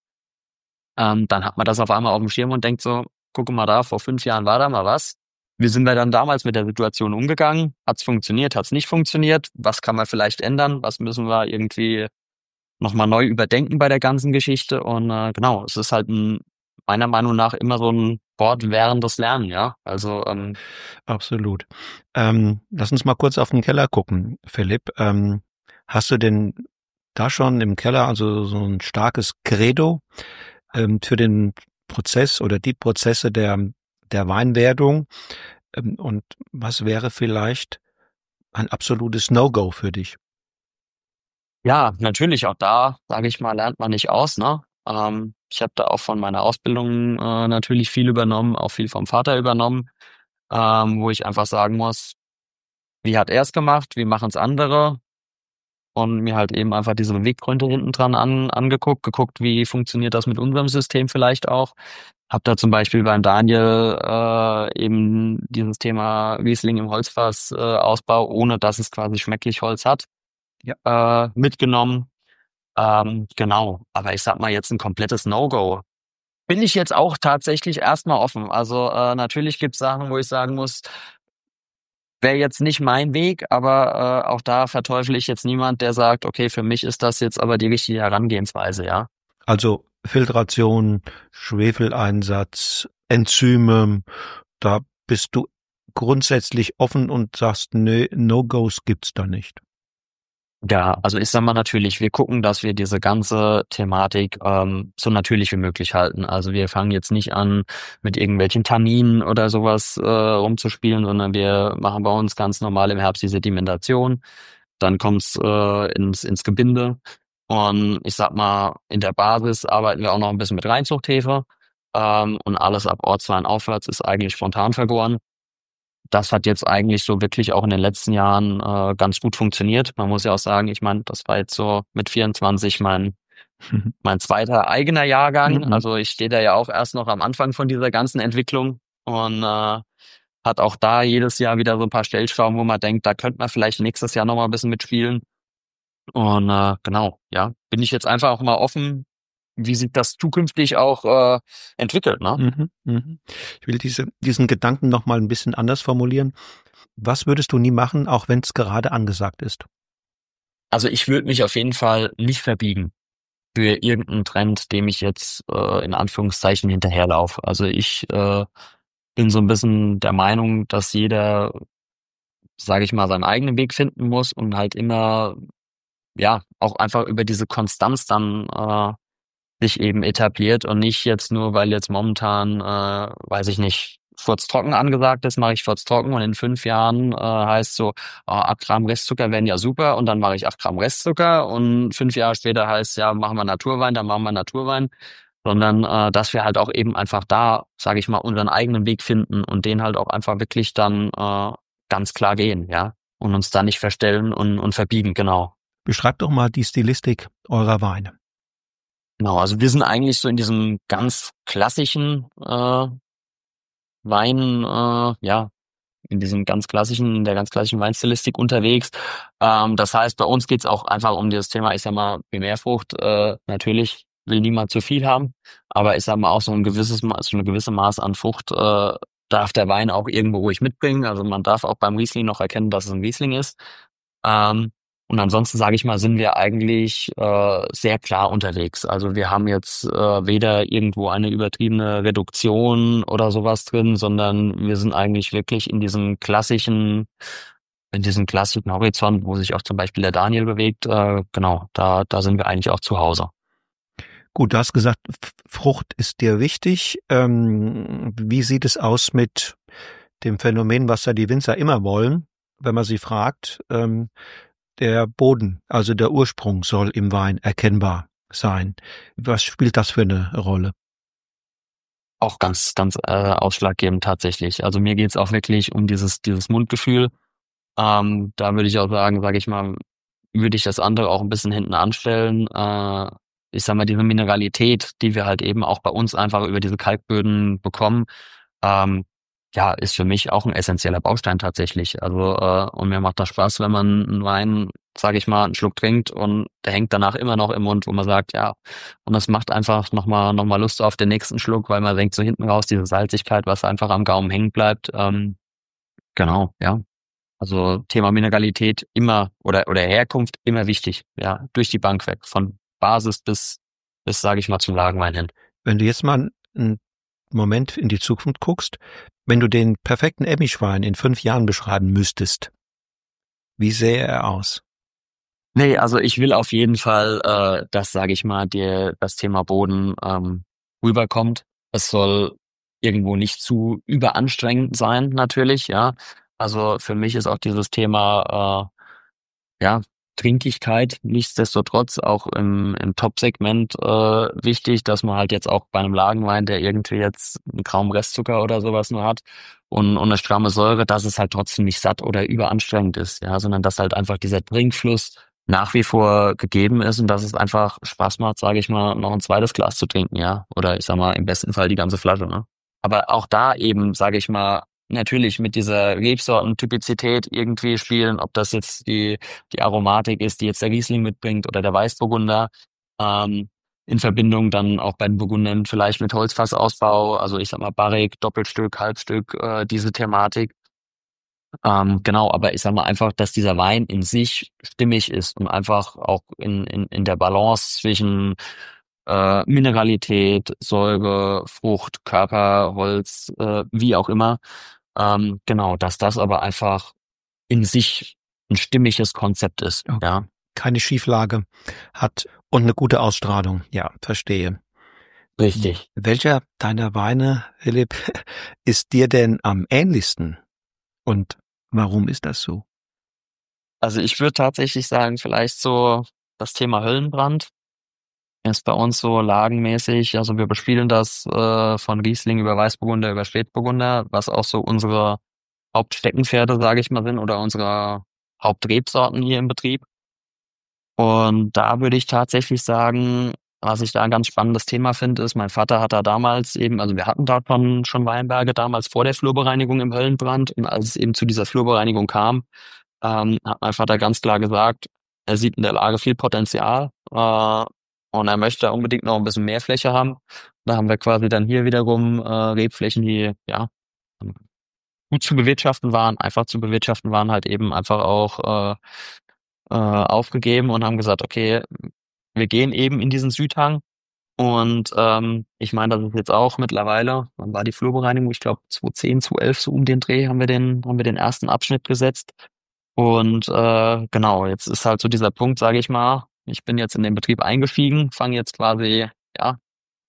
B: dann hat man das auf einmal auf dem Schirm und denkt so, guck mal da, vor 5 Jahren war da mal was. Wie sind wir dann damals mit der Situation umgegangen? Hat's funktioniert? Hat's nicht funktioniert? Was kann man vielleicht ändern? Was müssen wir irgendwie nochmal neu überdenken bei der ganzen Geschichte? Und genau, es ist halt meiner Meinung nach immer so ein fortwährendes Lernen, ja. Also
A: Absolut. Lass uns mal kurz auf den Keller gucken, Philipp. Hast du denn da schon im Keller also so ein starkes Credo für den Prozess oder die Prozesse der Weinwerdung? Und was wäre vielleicht ein absolutes No-Go für dich?
B: ja, natürlich auch da, sage ich mal, lernt man nicht aus, ne? Ich habe da auch von meiner Ausbildung natürlich viel übernommen, auch viel vom Vater übernommen, wo ich einfach sagen muss, wie hat er es gemacht, wie machen es andere? Und mir halt eben einfach diese Beweggründe hinten dran geguckt, wie funktioniert das mit unserem System vielleicht auch. Hab da zum Beispiel beim Daniel eben dieses Thema Riesling im Holzfass Ausbau, ohne dass es quasi schmecklich Holz hat,
A: Ja,
B: mitgenommen. Genau, aber ich sag mal jetzt ein komplettes No-Go. Bin ich jetzt auch tatsächlich erstmal offen. Also natürlich gibt's Sachen, wo ich sagen muss, wäre jetzt nicht mein Weg, aber auch da verteufel ich jetzt niemand, der sagt, okay, für mich ist das jetzt aber die richtige Herangehensweise, ja.
A: also Filtration, Schwefeleinsatz, Enzyme, da bist du grundsätzlich offen und sagst, nö, No-Gos gibt's da nicht.
B: Ja, also ich sag mal natürlich, wir gucken, dass wir diese ganze Thematik so natürlich wie möglich halten. Also wir fangen jetzt nicht an, mit irgendwelchen Tanninen oder sowas rumzuspielen, sondern wir machen bei uns ganz normal im Herbst die Sedimentation. Dann kommt's ins Gebinde. Und ich sag mal, in der Basis arbeiten wir auch noch ein bisschen mit Reinzuchthefe. Und alles ab Ortswein aufwärts ist eigentlich spontan vergoren. Das hat jetzt eigentlich so wirklich auch in den letzten Jahren ganz gut funktioniert. Man muss ja auch sagen, ich meine, das war jetzt so mit 24 mein zweiter eigener Jahrgang.
A: Mhm.
B: Also ich stehe da ja auch erst noch am Anfang von dieser ganzen Entwicklung und hat auch da jedes Jahr wieder so ein paar Stellschrauben, wo man denkt, da könnte man vielleicht nächstes Jahr noch mal ein bisschen mitspielen. Und genau, ja, bin ich jetzt einfach auch mal offen, wie sich das zukünftig auch entwickelt, ne?
A: Mhm. Mhm. Ich will diesen Gedanken noch mal ein bisschen anders formulieren. Was würdest du nie machen, auch wenn es gerade angesagt ist?
B: Also ich würde mich auf jeden Fall nicht verbiegen für irgendeinen Trend, dem ich jetzt in Anführungszeichen hinterherlaufe. Also ich bin so ein bisschen der Meinung, dass jeder, sage ich mal, seinen eigenen Weg finden muss und halt immer, ja, auch einfach über diese Konstanz dann sich eben etabliert und nicht jetzt nur, weil jetzt momentan, weiß ich nicht, Furztrocken angesagt ist, mache ich Furztrocken und in 5 Jahren heißt so, 8 Gramm Restzucker wären ja super und dann mache ich 8 Gramm Restzucker und 5 Jahre später heißt ja, machen wir Naturwein, dann machen wir Naturwein, sondern dass wir halt auch eben einfach da, sage ich mal, unseren eigenen Weg finden und den halt auch einfach wirklich dann ganz klar gehen, ja, und uns da nicht verstellen und verbiegen, genau.
A: Beschreib doch mal die Stilistik eurer Weine.
B: Genau, also wir sind eigentlich so in diesem ganz klassischen Wein, ja, in der ganz klassischen Weinstilistik unterwegs. Das heißt, bei uns geht's auch einfach um dieses Thema, ich sag mal, Primärfrucht. Natürlich will niemand zu viel haben, aber ich sag mal auch so ein gewisses Maß, so eine gewisse Maß an Frucht darf der Wein auch irgendwo ruhig mitbringen. Also man darf auch beim Riesling noch erkennen, dass es ein Riesling ist. Ähm, und ansonsten sage ich mal, sind wir eigentlich sehr klar unterwegs. Also wir haben jetzt weder irgendwo eine übertriebene Reduktion oder sowas drin, sondern wir sind eigentlich wirklich in diesem klassischen Horizont, wo sich auch zum Beispiel der Daniel bewegt. Genau, da sind wir eigentlich auch zu Hause.
A: Gut, du hast gesagt, Frucht ist dir wichtig. Wie sieht es aus mit dem Phänomen, was ja die Winzer immer wollen, wenn man sie fragt? Der Boden, also der Ursprung soll im Wein erkennbar sein. Was spielt das für eine Rolle?
B: Auch ganz ausschlaggebend tatsächlich. Also mir geht's auch wirklich um dieses Mundgefühl. Da würde ich auch sagen, sage ich mal, würde ich das andere auch ein bisschen hinten anstellen. Ich sag mal, diese Mineralität, die wir halt eben auch bei uns einfach über diese Kalkböden bekommen, ähm, ja, ist für mich auch ein essentieller Baustein tatsächlich. Also, und mir macht das Spaß, wenn man einen Wein, sage ich mal, einen Schluck trinkt und der hängt danach immer noch im Mund, wo man sagt, ja, und das macht einfach noch mal Lust auf den nächsten Schluck, weil man denkt so hinten raus, diese Salzigkeit, was einfach am Gaumen hängen bleibt. Genau, ja. Also Thema Mineralität immer oder Herkunft immer wichtig, ja, durch die Bank weg, von Basis bis sage ich mal, zum Lagenwein hin.
A: Wenn du jetzt mal einen Moment in die Zukunft guckst, wenn du den perfekten Emmischwein in 5 Jahren beschreiben müsstest, wie sähe er aus?
B: Nee, also ich will auf jeden Fall, dass, sage ich mal, das Thema Boden rüberkommt. Es soll irgendwo nicht zu überanstrengend sein, natürlich, ja. Also für mich ist auch dieses Thema ja, Trinkigkeit nichtsdestotrotz auch im Top-Segment wichtig, dass man halt jetzt auch bei einem Lagenwein, der irgendwie jetzt einen kaum Restzucker oder sowas nur hat und eine stramme Säure, dass es halt trotzdem nicht satt oder überanstrengend ist, ja, sondern dass halt einfach dieser Trinkfluss nach wie vor gegeben ist und dass es einfach Spaß macht, sage ich mal, noch ein zweites Glas zu trinken, ja, oder ich sag mal im besten Fall die ganze Flasche, ne? Aber auch da eben, sage ich mal, natürlich mit dieser Rebsortentypizität irgendwie spielen, ob das jetzt die Aromatik ist, die jetzt der Riesling mitbringt oder der Weißburgunder. Ähm, in Verbindung dann auch bei den Burgundern vielleicht mit Holzfassausbau, also ich sag mal Barrique, Doppelstück, Halbstück, diese Thematik. Genau, aber ich sag mal einfach, dass dieser Wein in sich stimmig ist und einfach auch in der Balance zwischen Mineralität, Säure, Frucht, Körper, Holz, wie auch immer. Genau, dass das aber einfach in sich ein stimmiges Konzept ist,
A: Okay.
B: ja.
A: Keine Schieflage hat und eine gute Ausstrahlung. Ja, verstehe.
B: Richtig.
A: Welcher deiner Weine, Philipp, ist dir denn am ähnlichsten und warum ist das so?
B: Also ich würde tatsächlich sagen, vielleicht so das Thema Höllenbrand ist bei uns so lagenmäßig. Also wir bespielen das von Riesling über Weißburgunder über Spätburgunder, was auch so unsere Hauptsteckenpferde, sage ich mal, sind oder unsere Hauptrebsorten hier im Betrieb. Und da würde ich tatsächlich sagen, was ich da ein ganz spannendes Thema finde, ist, mein Vater hat da damals eben, also wir hatten da schon Weinberge damals vor der Flurbereinigung im Höllenbrand. Und als es eben zu dieser Flurbereinigung kam, hat mein Vater ganz klar gesagt, er sieht in der Lage viel Potenzial, und er möchte unbedingt noch ein bisschen mehr Fläche haben. Da haben wir quasi dann hier wiederum Rebflächen, die ja gut zu bewirtschaften waren, einfach zu bewirtschaften waren, halt eben einfach auch aufgegeben und haben gesagt, okay, wir gehen eben in diesen Südhang. Und ich meine, das ist jetzt auch mittlerweile, wann war die Flurbereinigung? Ich glaube 2010, 2011 so um den Dreh haben wir den ersten Abschnitt gesetzt. Und genau, jetzt ist halt so dieser Punkt, sage ich mal, ich bin jetzt in den Betrieb eingestiegen, fange jetzt quasi, ja,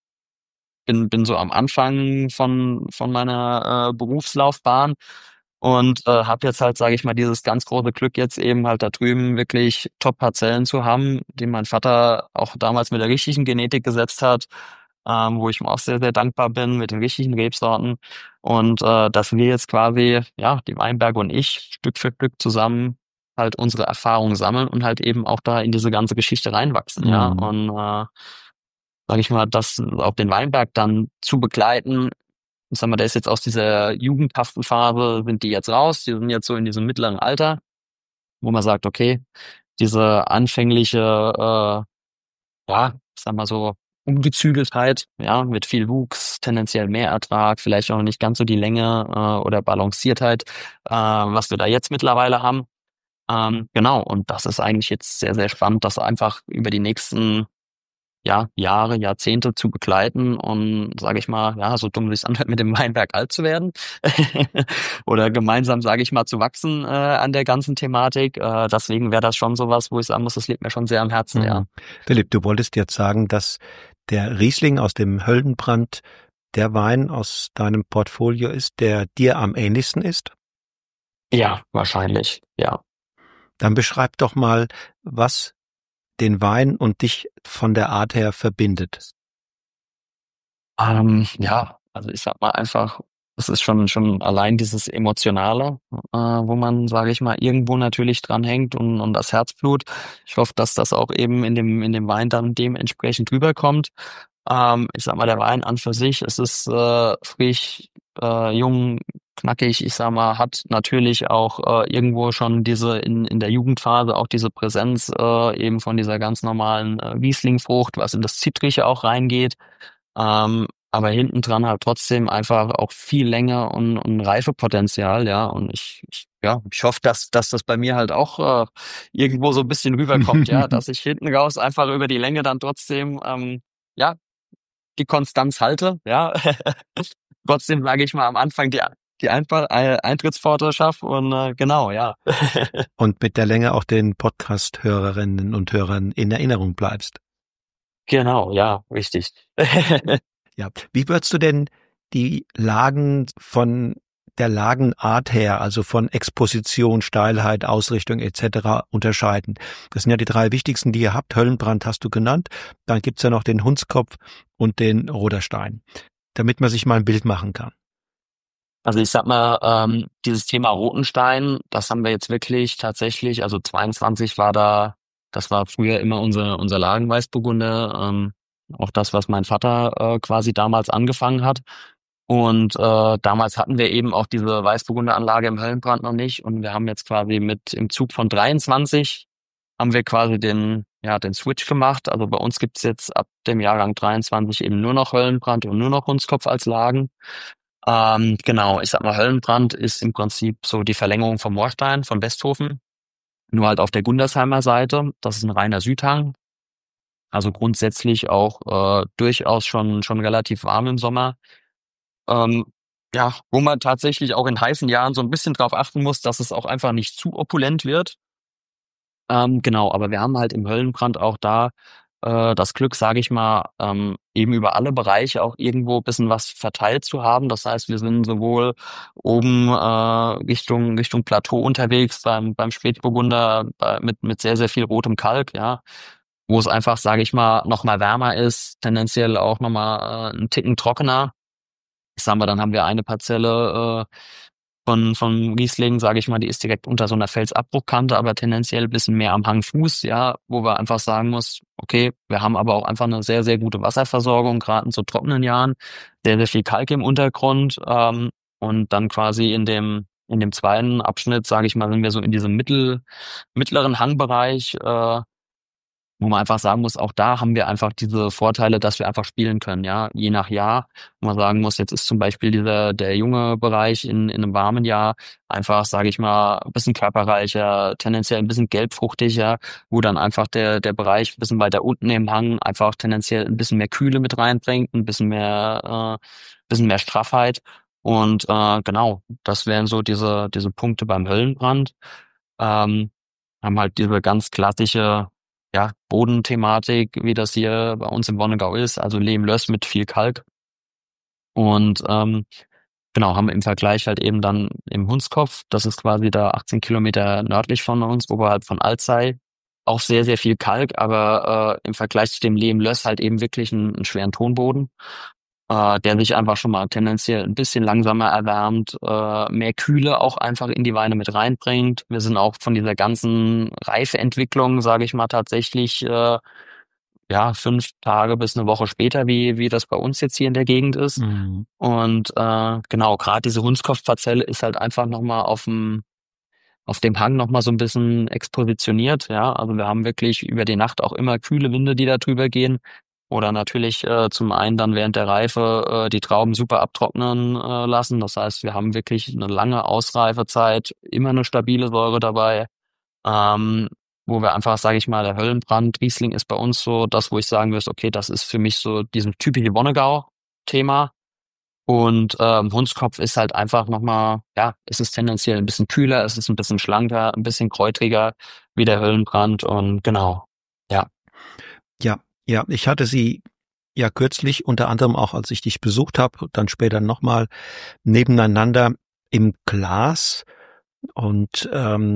B: bin so am Anfang von meiner Berufslaufbahn und habe jetzt halt, sage ich mal, dieses ganz große Glück jetzt eben halt da drüben wirklich Top-Parzellen zu haben, die mein Vater auch damals mit der richtigen Genetik gesetzt hat, wo ich ihm auch sehr, sehr dankbar bin mit den richtigen Rebsorten und dass wir jetzt quasi, ja, die Weinberge und ich Stück für Stück zusammen halt unsere Erfahrungen sammeln und halt eben auch da in diese ganze Geschichte reinwachsen, ja,
A: Mhm.
B: und sage ich mal, das auf den Weinberg dann zu begleiten. Ich sag mal, der ist jetzt aus dieser jugendhaften Phase, sind die jetzt raus, die sind jetzt so in diesem mittleren Alter, wo man sagt, okay, diese anfängliche, ja, ich sag mal so, Ungezügeltheit, ja, mit viel Wuchs, tendenziell mehr Ertrag, vielleicht auch nicht ganz so die Länge oder Balanciertheit, was wir da jetzt mittlerweile haben. Genau, und das ist eigentlich jetzt sehr, sehr spannend, das einfach über die nächsten ja, Jahre, Jahrzehnte zu begleiten und sage ich mal, ja, so dumm sich's anhört, mit dem Weinberg alt zu werden oder gemeinsam, sage ich mal, zu wachsen an der ganzen Thematik. Deswegen wäre das schon sowas, wo ich sagen muss, das liegt mir schon sehr am Herzen, ja.
A: Mhm. Philipp, du wolltest jetzt sagen, dass der Riesling aus dem Höllenbrand der Wein aus deinem Portfolio ist, der dir am ähnlichsten ist?
B: Ja, wahrscheinlich, ja.
A: Dann beschreib doch mal, was den Wein und dich von der Art her verbindet.
B: Ja, also ich sag mal einfach, es ist schon allein dieses Emotionale, wo man, sage ich mal, irgendwo natürlich dran hängt und das Herzblut. Ich hoffe, dass das auch eben in dem Wein dann dementsprechend rüberkommt. Ich sag mal, der Wein an für sich, es ist frisch, jung, knackig, ich sag mal, hat natürlich auch irgendwo schon diese in der Jugendphase auch diese Präsenz eben von dieser ganz normalen Riesling-Frucht, was in das Zitrige auch reingeht. Aber hinten dran halt trotzdem einfach auch viel länger und Reifepotenzial, ja. Und ja, ich hoffe, dass das bei mir halt auch irgendwo so ein bisschen rüberkommt, ja, dass ich hinten raus einfach über die Länge dann trotzdem ja die Konstanz halte, ja. Trotzdem sage ich mal am Anfang die einfach Eintrittspforte schaffe und genau, ja.
A: Und mit der Länge auch den Podcast-Hörerinnen und Hörern in Erinnerung bleibst.
B: Genau, ja, richtig.
A: Ja. Wie würdest du denn die Lagen von der Lagenart her, also von Exposition, Steilheit, Ausrichtung etc. unterscheiden? Das sind ja die drei wichtigsten, die ihr habt. Höllenbrand hast du genannt. Dann gibt's ja noch den Hundskopf und den Roderstein, damit man sich mal ein Bild machen kann.
B: Also ich sag mal, dieses Thema Rotenstein, das haben wir jetzt wirklich tatsächlich, also 22 war da, das war früher immer unser Lagenweißburgunder, auch das, was mein Vater quasi damals angefangen hat. Und damals hatten wir eben auch diese Weißburgunderanlage im Höllenbrand noch nicht. Und wir haben jetzt quasi mit im Zug von 23 haben wir quasi den Switch gemacht. Also bei uns gibt's jetzt ab dem Jahrgang 23 eben nur noch Höllenbrand und nur noch Hundskopf als Lagen. Genau, ich sag mal, Höllenbrand ist im Prinzip so die Verlängerung vom Moorstein, von Westhofen, nur halt auf der Gundersheimer Seite. Das ist ein reiner Südhang, also grundsätzlich auch durchaus schon relativ warm im Sommer. Ähm, ja, wo man tatsächlich auch in heißen Jahren so ein bisschen drauf achten muss, dass es auch einfach nicht zu opulent wird. Genau, aber wir haben halt im Höllenbrand auch da das Glück, sage ich mal, eben über alle Bereiche auch irgendwo ein bisschen was verteilt zu haben. Das heißt, wir sind sowohl oben Richtung Plateau unterwegs beim Spätburgunder mit sehr, sehr viel rotem Kalk, ja. wo es einfach, sage ich mal, noch mal wärmer ist, tendenziell auch noch mal einen Ticken trockener. Sagen wir, dann haben wir eine Parzelle von Riesling, sage ich mal, die ist direkt unter so einer Felsabbruchkante, aber tendenziell ein bisschen mehr am Hangfuß, ja, wo wir einfach sagen muss, okay, wir haben aber auch einfach eine sehr, sehr gute Wasserversorgung, gerade in so trockenen Jahren, sehr, sehr viel Kalk im Untergrund, und dann quasi in dem zweiten Abschnitt, sage ich mal, sind wir so in diesem mittleren Hangbereich, wo man einfach sagen muss, auch da haben wir einfach diese Vorteile, dass wir einfach spielen können, ja, je nach Jahr. Wo man sagen muss, jetzt ist zum Beispiel der junge Bereich in einem warmen Jahr einfach, sage ich mal, ein bisschen körperreicher, tendenziell ein bisschen gelbfruchtiger, wo dann einfach der Bereich ein bisschen weiter unten im Hang einfach tendenziell ein bisschen mehr Kühle mit reinbringt, ein bisschen mehr Straffheit. Und genau, das wären so diese Punkte beim Höllenbrand. Ähm, Haben halt diese ganz klassische, ja, Bodenthematik, wie das hier bei uns im Wonnegau ist, also Lehm-Löss mit viel Kalk. Und genau, haben im Vergleich halt eben dann im Hundskopf, das ist quasi da 18 Kilometer nördlich von uns, oberhalb von Alzey, auch sehr, sehr viel Kalk, aber im Vergleich zu dem Lehm-Löss halt eben wirklich einen schweren Tonboden, der sich einfach schon mal tendenziell ein bisschen langsamer erwärmt, mehr Kühle auch einfach in die Weine mit reinbringt. Wir sind auch von dieser ganzen Reifeentwicklung, sage ich mal, tatsächlich ja 5 Tage bis eine Woche später, wie das bei uns jetzt hier in der Gegend ist.
A: Mhm.
B: Und genau, gerade diese Hundskopfparzelle ist halt einfach nochmal auf dem Hang nochmal so ein bisschen expositioniert, ja. Also wir haben wirklich über die Nacht auch immer kühle Winde, die da drüber gehen. Oder natürlich zum einen dann während der Reife die Trauben super abtrocknen lassen. Das heißt, wir haben wirklich eine lange Ausreifezeit, immer eine stabile Säure dabei. Ähm, Wo wir einfach, sage ich mal, der Höllenbrand, Riesling ist bei uns so das, wo ich sagen würde, okay, das ist für mich so dieses typische Wonnegau-Thema. Und Hundskopf ist halt einfach nochmal, ja, es ist tendenziell ein bisschen kühler, es ist ein bisschen schlanker, ein bisschen kräutriger wie der Höllenbrand und genau, ja.
A: Ja, ja, ich hatte sie ja kürzlich, unter anderem auch, als ich dich besucht habe, dann später nochmal nebeneinander im Glas und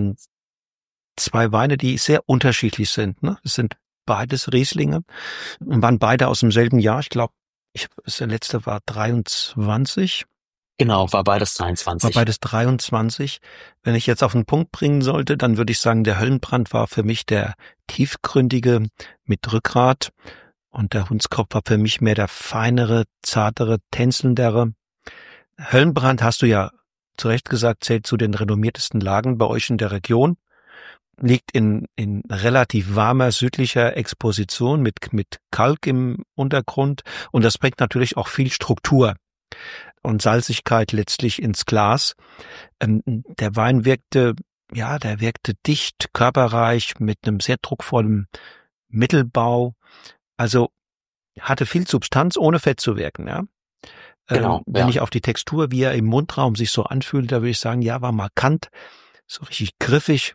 A: zwei Weine, die sehr unterschiedlich sind. Ne? Es sind beides Rieslinge und waren beide aus demselben Jahr. Ich glaube, der letzte war 23.
B: Genau, war beides
A: War
B: 23.
A: beides 23. Wenn ich jetzt auf den Punkt bringen sollte, dann würde ich sagen, der Höllenbrand war für mich der tiefgründige mit Rückgrat und der Hundskopf war für mich mehr der feinere, zartere, tänzelndere. Höllenbrand, hast du ja zu Recht gesagt, zählt zu den renommiertesten Lagen bei euch in der Region, liegt in relativ warmer südlicher Exposition mit Kalk im Untergrund und das bringt natürlich auch viel Struktur und Salzigkeit letztlich ins Glas. Der Wein der wirkte dicht, körperreich, mit einem sehr druckvollen Mittelbau. Also hatte viel Substanz, ohne fett zu wirken. Ja.
B: Genau,
A: Wenn
B: ja.
A: ich auf die Textur, wie er im Mundraum sich so anfühlt, da würde ich sagen, ja, war markant, so richtig griffig.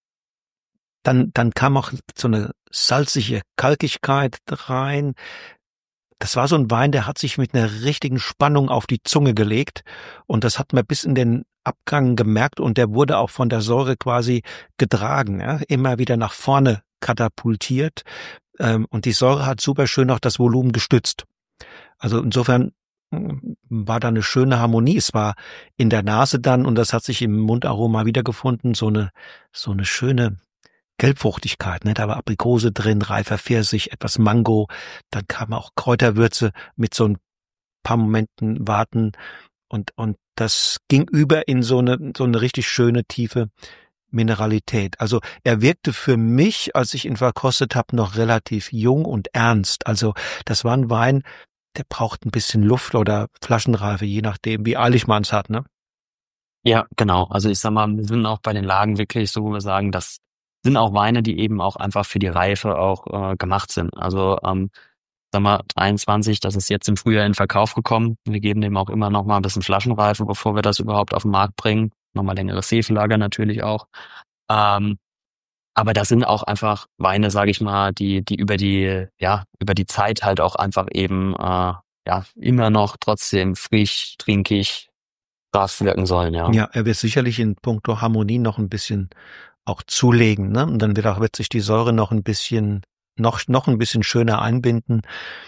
A: Dann kam auch so eine salzige Kalkigkeit rein. Das war so ein Wein, der hat sich mit einer richtigen Spannung auf die Zunge gelegt und das hat man bis in den Abgang gemerkt und der wurde auch von der Säure quasi getragen, ja, immer wieder nach vorne katapultiert und die Säure hat super schön auch das Volumen gestützt. Also insofern war da eine schöne Harmonie. Es war in der Nase dann und das hat sich im Mundaroma wiedergefunden, so eine schöne Gelbfruchtigkeit, ne? Da war Aprikose drin, reifer Pfirsich, etwas Mango, dann kam auch Kräuterwürze mit so ein paar Momenten Warten und das ging über in so eine richtig schöne, tiefe Mineralität. Also er wirkte für mich, als ich ihn verkostet habe, noch relativ jung und ernst. Also das war ein Wein, der braucht ein bisschen Luft oder Flaschenreife, je nachdem, wie eilig man es hat, ne?
B: Ja, genau. Also ich sag mal, wir sind auch bei den Lagen wirklich so, wo wir sagen, das sind auch Weine, die eben auch einfach für die Reife auch gemacht sind. Also sag mal, 23, das ist jetzt im Frühjahr in Verkauf gekommen. Wir geben dem auch immer noch mal ein bisschen Flaschenreife, bevor wir das überhaupt auf den Markt bringen. Nochmal längeres Hefelager natürlich auch. Ähm, aber das sind auch einfach Weine, sage ich mal, die über die Zeit halt auch einfach eben ja immer noch trotzdem frisch, trinkig, brav wirken sollen, ja.
A: Ja, er wird sicherlich in puncto Harmonie noch ein bisschen auch zulegen, ne? Und dann wird sich die Säure noch ein bisschen noch ein bisschen schöner einbinden.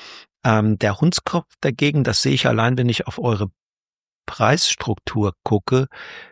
A: Der Hundskopf dagegen, das sehe ich allein, wenn ich auf eure Preisstruktur gucke,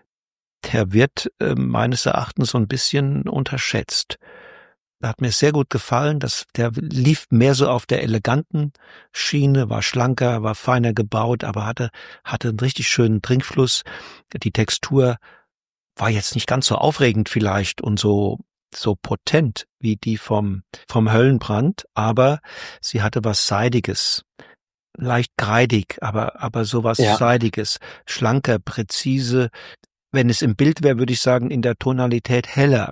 A: der wird meines Erachtens so ein bisschen unterschätzt. Hat mir sehr gut gefallen, der lief mehr so auf der eleganten Schiene, war schlanker, war feiner gebaut, aber hatte einen richtig schönen Trinkfluss. Die Textur war jetzt nicht ganz so aufregend vielleicht und so potent wie die vom Höllenbrand, aber sie hatte was Seidiges, leicht kreidig, aber sowas
B: Ja.
A: Seidiges, schlanker, präzise. Wenn es im Bild wäre, würde ich sagen, in der Tonalität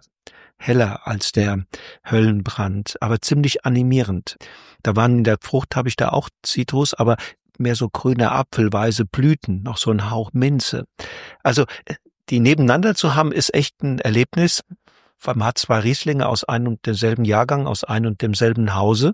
A: heller als der Höllenbrand, aber ziemlich animierend. Da waren in der Frucht habe ich da auch Zitrus, aber mehr so grüner Apfel, weiße Blüten, noch so ein Hauch Minze. Also die nebeneinander zu haben, ist echt ein Erlebnis, weil man hat zwei Rieslinge aus einem und demselben Jahrgang, aus einem und demselben Hause,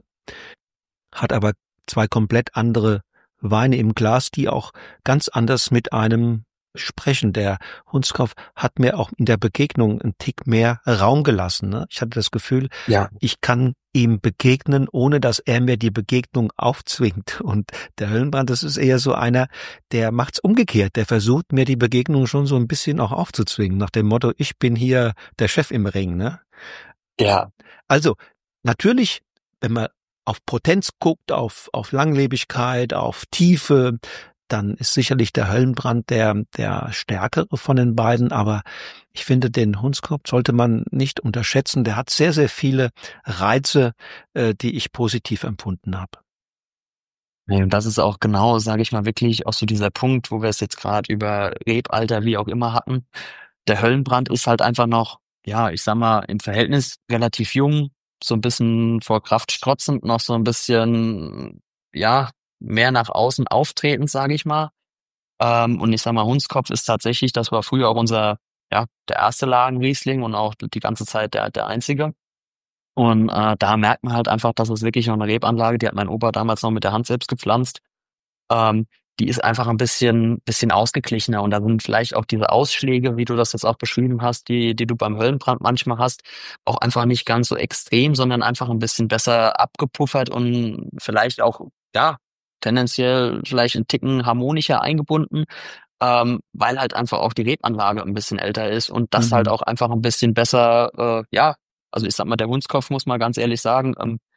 A: hat aber zwei komplett andere Weine im Glas, die auch ganz anders mit einem sprechen. Der Hundskopf hat mir auch in der Begegnung einen Tick mehr Raum gelassen. Ne? Ich hatte das Gefühl,
B: Ja.
A: ich kann ihm begegnen, ohne dass er mir die Begegnung aufzwingt. Und der Höllenbrand, das ist eher so einer, der macht's umgekehrt. Der versucht mir die Begegnung schon so ein bisschen auch aufzuzwingen, nach dem Motto, ich bin hier der Chef im Ring. Ne?
B: Ja.
A: Also natürlich, wenn man auf Potenz guckt, auf Langlebigkeit, auf Tiefe, dann ist sicherlich der Höllenbrand der stärkere von den beiden, aber ich finde, den Hundskopf sollte man nicht unterschätzen. Der hat sehr, sehr viele Reize, die ich positiv empfunden habe.
B: Nee, und das ist auch genau, sage ich mal, wirklich auch so dieser Punkt, wo wir es jetzt gerade über Rebalter, wie auch immer hatten. Der Höllenbrand ist halt einfach noch, ja, ich sag mal, im Verhältnis relativ jung, so ein bisschen vor Kraft strotzend, noch so ein bisschen, ja, mehr nach außen auftretend, sage ich mal. Und ich sag mal, Hundskopf ist tatsächlich, das war früher auch unser, ja, der erste Lagenriesling und auch die ganze Zeit der einzige. Und da merkt man halt einfach, dass es wirklich noch eine Rebanlage, die hat mein Opa damals noch mit der Hand selbst gepflanzt. Ähm, Die ist einfach ein bisschen ausgeglichener und da sind vielleicht auch diese Ausschläge, wie du das jetzt auch beschrieben hast, die du beim Höllenbrand manchmal hast, auch einfach nicht ganz so extrem, sondern einfach ein bisschen besser abgepuffert und vielleicht auch, ja, tendenziell vielleicht ein Ticken harmonischer eingebunden, weil halt einfach auch die Rebanlage ein bisschen älter ist und das halt
A: Mhm.
B: auch einfach ein bisschen besser, ja, also ich sag mal, der Hundskopf, muss man ganz ehrlich sagen,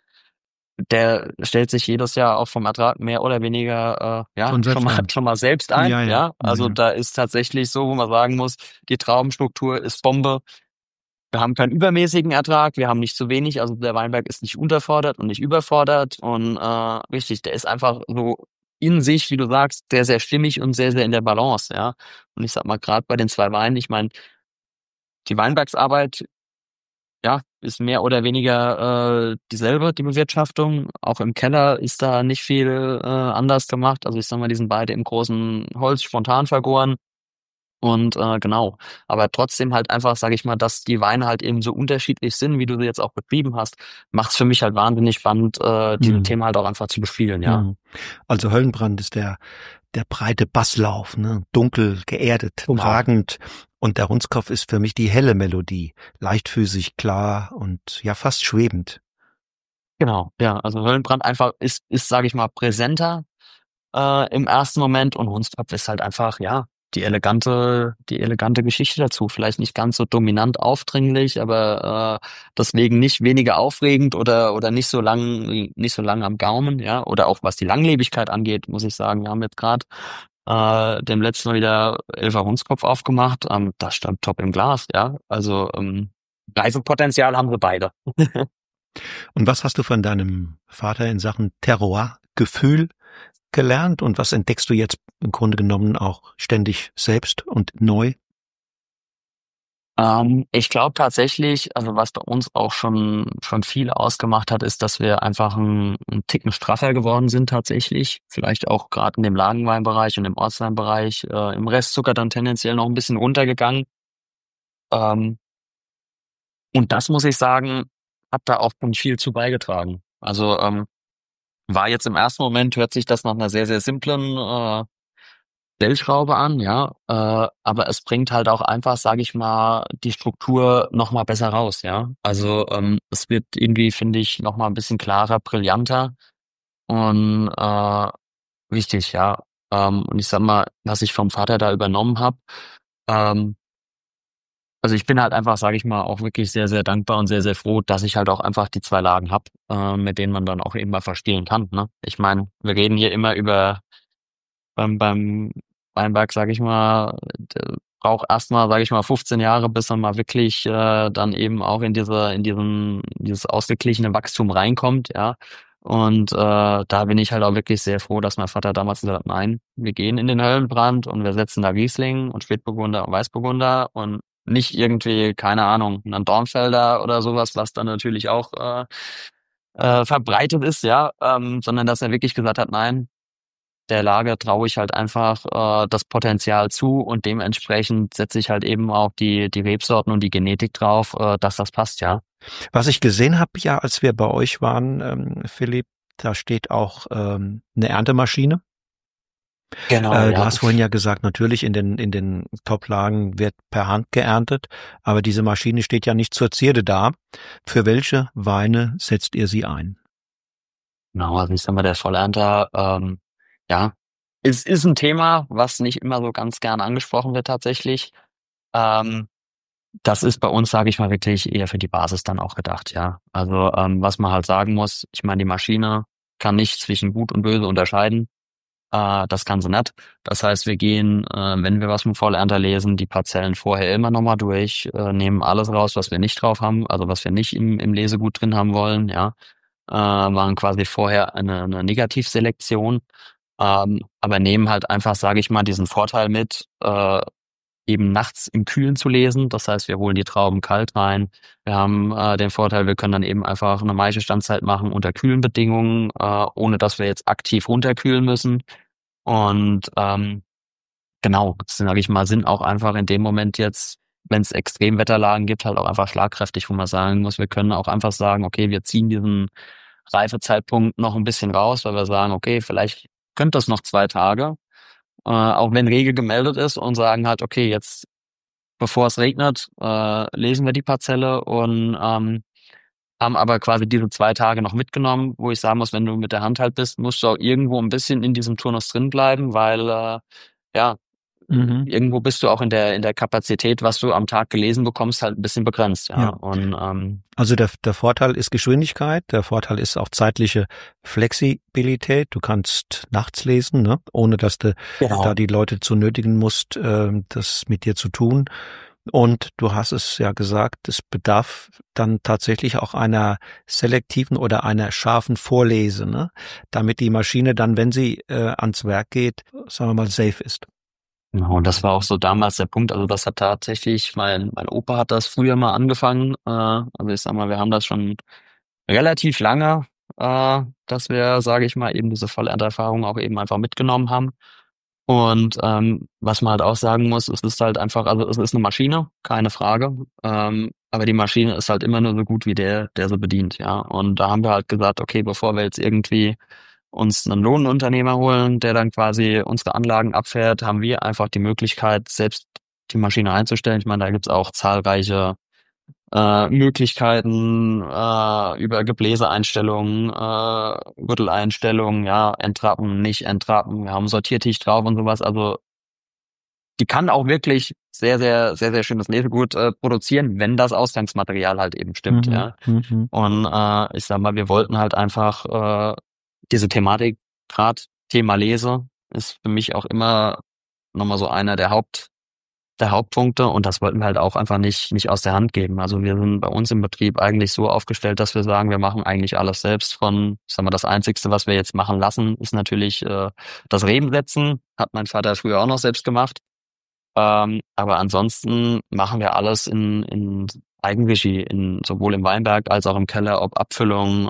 B: der stellt sich jedes Jahr auch vom Ertrag mehr oder weniger ja
A: Von selbst an.
B: schon mal selbst ein,
A: Ja, ja,
B: ja.
A: ja,
B: Also
A: ja.
B: da ist tatsächlich so, wo man sagen muss, die Traubenstruktur ist Bombe. Wir haben keinen übermäßigen Ertrag, wir haben nicht zu wenig, also der Weinberg ist nicht unterfordert und nicht überfordert und richtig, der ist einfach so in sich, wie du sagst, sehr, sehr stimmig und sehr, sehr in der Balance, ja. Und ich sag mal, gerade bei den zwei Weinen, ich meine, die Weinbergsarbeit ja, ist mehr oder weniger dieselbe, die Bewirtschaftung. Auch im Keller ist da nicht viel anders gemacht. Also ich sag mal, die sind beide im großen Holz spontan vergoren. Und genau. Aber trotzdem halt einfach, sage ich mal, dass die Weine halt eben so unterschiedlich sind, wie du sie jetzt auch beschrieben hast, macht's für mich halt wahnsinnig spannend, diese
A: Mhm.
B: Themen halt auch einfach zu bespielen, ja.
A: Mhm. Also Höllenbrand ist der breite Basslauf, ne? Dunkel, geerdet,
B: Genau.
A: tragend. Und der Hundskopf ist für mich die helle Melodie. Leichtfüßig, klar und ja, fast schwebend.
B: Genau, ja. Also Höllenbrand einfach ist, sage ich mal, präsenter im ersten Moment und Hundskopf ist halt einfach, ja, die elegante Geschichte dazu. Vielleicht nicht ganz so dominant aufdringlich, aber deswegen nicht weniger aufregend oder nicht so lang am Gaumen, ja. Oder auch was die Langlebigkeit angeht, muss ich sagen, wir haben jetzt gerade dem letzten Mal wieder Elfer Hundskopf aufgemacht. Das stand top im Glas, ja. Also Reifepotenzial haben sie beide.
A: Und was hast du von deinem Vater in Sachen Terroir-Gefühl gelernt und was entdeckst du jetzt im Grunde genommen auch ständig selbst und neu?
B: Ich glaube tatsächlich, also was bei uns auch schon viel ausgemacht hat, ist, dass wir einfach ein Ticken straffer geworden sind tatsächlich. Vielleicht auch gerade in dem Lagenweinbereich und im Ortsweinbereich. Im Restzucker dann tendenziell noch ein bisschen runtergegangen. Ähm, und das muss ich sagen, hat da auch schon viel zu beigetragen. Also war jetzt im ersten Moment, hört sich das nach einer sehr, sehr simplen Stellschraube an, ja, aber es bringt halt auch einfach, sage ich mal, die Struktur noch mal besser raus, ja. Also es wird irgendwie, finde ich, noch mal ein bisschen klarer, brillanter und wichtig, ja. Und ich sag mal, was ich vom Vater da übernommen habe, ähm, also ich bin halt einfach, sage ich mal, auch wirklich sehr, sehr dankbar und sehr, sehr froh, dass ich halt auch einfach die zwei Lagen habe, mit denen man dann auch eben mal verspielen kann, ne? Ich meine, wir reden hier immer über beim Weinberg, sage ich mal, braucht erstmal, sage ich mal, 15 Jahre, bis er mal wirklich dann eben auch dieses ausgeglichene Wachstum reinkommt, ja. Und da bin ich halt auch wirklich sehr froh, dass mein Vater damals gesagt hat, nein, wir gehen in den Höllenbrand und wir setzen da Riesling und Spätburgunder und Weißburgunder und nicht irgendwie, keine Ahnung, einen Dornfelder oder sowas, was dann natürlich auch verbreitet ist, ja, sondern dass er wirklich gesagt hat, nein, der Lage traue ich halt einfach das Potenzial zu und dementsprechend setze ich halt eben auch die Rebsorten und die Genetik drauf, dass das passt, ja.
A: Was ich gesehen habe, ja, als wir bei euch waren, Philipp, da steht auch eine Erntemaschine.
B: Genau,
A: Du
B: ja.
A: hast vorhin ja gesagt, natürlich in den Top-Lagen wird per Hand geerntet, aber diese Maschine steht ja nicht zur Zierde da. Für welche Weine setzt ihr sie ein?
B: Genau, also ich sag mal, der Vollernter, ja, ist ein Thema, was nicht immer so ganz gern angesprochen wird tatsächlich. Ähm, Das ist bei uns, sage ich mal, wirklich eher für die Basis dann auch gedacht, ja. Also was man halt sagen muss, ich meine, die Maschine kann nicht zwischen Gut und Böse unterscheiden. Das kann sie nicht. Das heißt, wir gehen, wenn wir was mit Vollernter lesen, die Parzellen vorher immer nochmal durch, nehmen alles raus, was wir nicht drauf haben, also was wir nicht im Lesegut drin haben wollen, ja. Machen quasi vorher eine Negativselektion, aber nehmen halt einfach, sage ich mal, diesen Vorteil mit, eben nachts im Kühlen zu lesen. Das heißt, wir holen die Trauben kalt rein. Wir haben den Vorteil, wir können dann eben einfach eine Maischestandzeit machen unter kühlen Bedingungen, ohne dass wir jetzt aktiv runterkühlen müssen. Und genau, sage ich mal, sind auch einfach in dem Moment jetzt, wenn es Extremwetterlagen gibt, halt auch einfach schlagkräftig, wo man sagen muss, wir können auch einfach sagen, okay, wir ziehen diesen Reifezeitpunkt noch ein bisschen raus, weil wir sagen, okay, vielleicht könnte das noch 2 Tage, auch wenn Regen gemeldet ist und sagen halt, okay, jetzt bevor es regnet, lesen wir die Parzelle und haben aber quasi diese 2 Tage noch mitgenommen, wo ich sagen muss, wenn du mit der Hand halt bist, musst du auch irgendwo ein bisschen in diesem Turnus drin bleiben, weil ja,
A: Mhm.
B: irgendwo bist du auch in der Kapazität, was du am Tag gelesen bekommst, halt ein bisschen begrenzt, ja.
A: Ja.
B: Und
A: Also der Vorteil ist Geschwindigkeit, der Vorteil ist auch zeitliche Flexibilität. Du kannst nachts lesen, ne? Ohne dass du da
B: genau.
A: die Leute zu nötigen musst, das mit dir zu tun. Und du hast es ja gesagt, es bedarf dann tatsächlich auch einer selektiven oder einer scharfen Vorlese, ne? Damit die Maschine dann, wenn sie ans Werk geht, sagen wir mal, safe ist.
B: Genau, und das war auch so damals der Punkt. Also das hat tatsächlich, mein Opa hat das früher mal angefangen. Also ich sag mal, wir haben das schon relativ lange, dass wir, sage ich mal, eben diese Vollernterafahrung auch eben einfach mitgenommen haben. Und was man halt auch sagen muss, es ist halt einfach, also es ist eine Maschine, keine Frage. Aber die Maschine ist halt immer nur so gut wie der sie bedient, ja. Und da haben wir halt gesagt, okay, bevor wir jetzt irgendwie uns einen Lohnunternehmer holen, der dann quasi unsere Anlagen abfährt, haben wir einfach die Möglichkeit, selbst die Maschine einzustellen. Ich meine, da gibt's auch zahlreiche Möglichkeiten über Gebläseeinstellungen, Rütteleinstellungen, ja, entrappen, nicht entrappen. Wir haben einen Sortiertisch drauf und sowas. Also die kann auch wirklich sehr, sehr, sehr, sehr schönes Lesegut produzieren, wenn das Ausgangsmaterial halt eben stimmt,
A: Mhm,
B: ja.
A: mhm,
B: Und ich sag mal, wir wollten halt einfach diese Thematik, gerade Thema Lese, ist für mich auch immer nochmal so einer der Hauptpunkte und das wollten wir halt auch einfach nicht aus der Hand geben. Also wir sind bei uns im Betrieb eigentlich so aufgestellt, dass wir sagen, wir machen eigentlich alles selbst von, ich sag mal, das Einzigste, was wir jetzt machen lassen, ist natürlich das Rebensetzen. Hat mein Vater früher auch noch selbst gemacht. Aber ansonsten machen wir alles in Eigenregie, sowohl im Weinberg als auch im Keller, ob Abfüllung,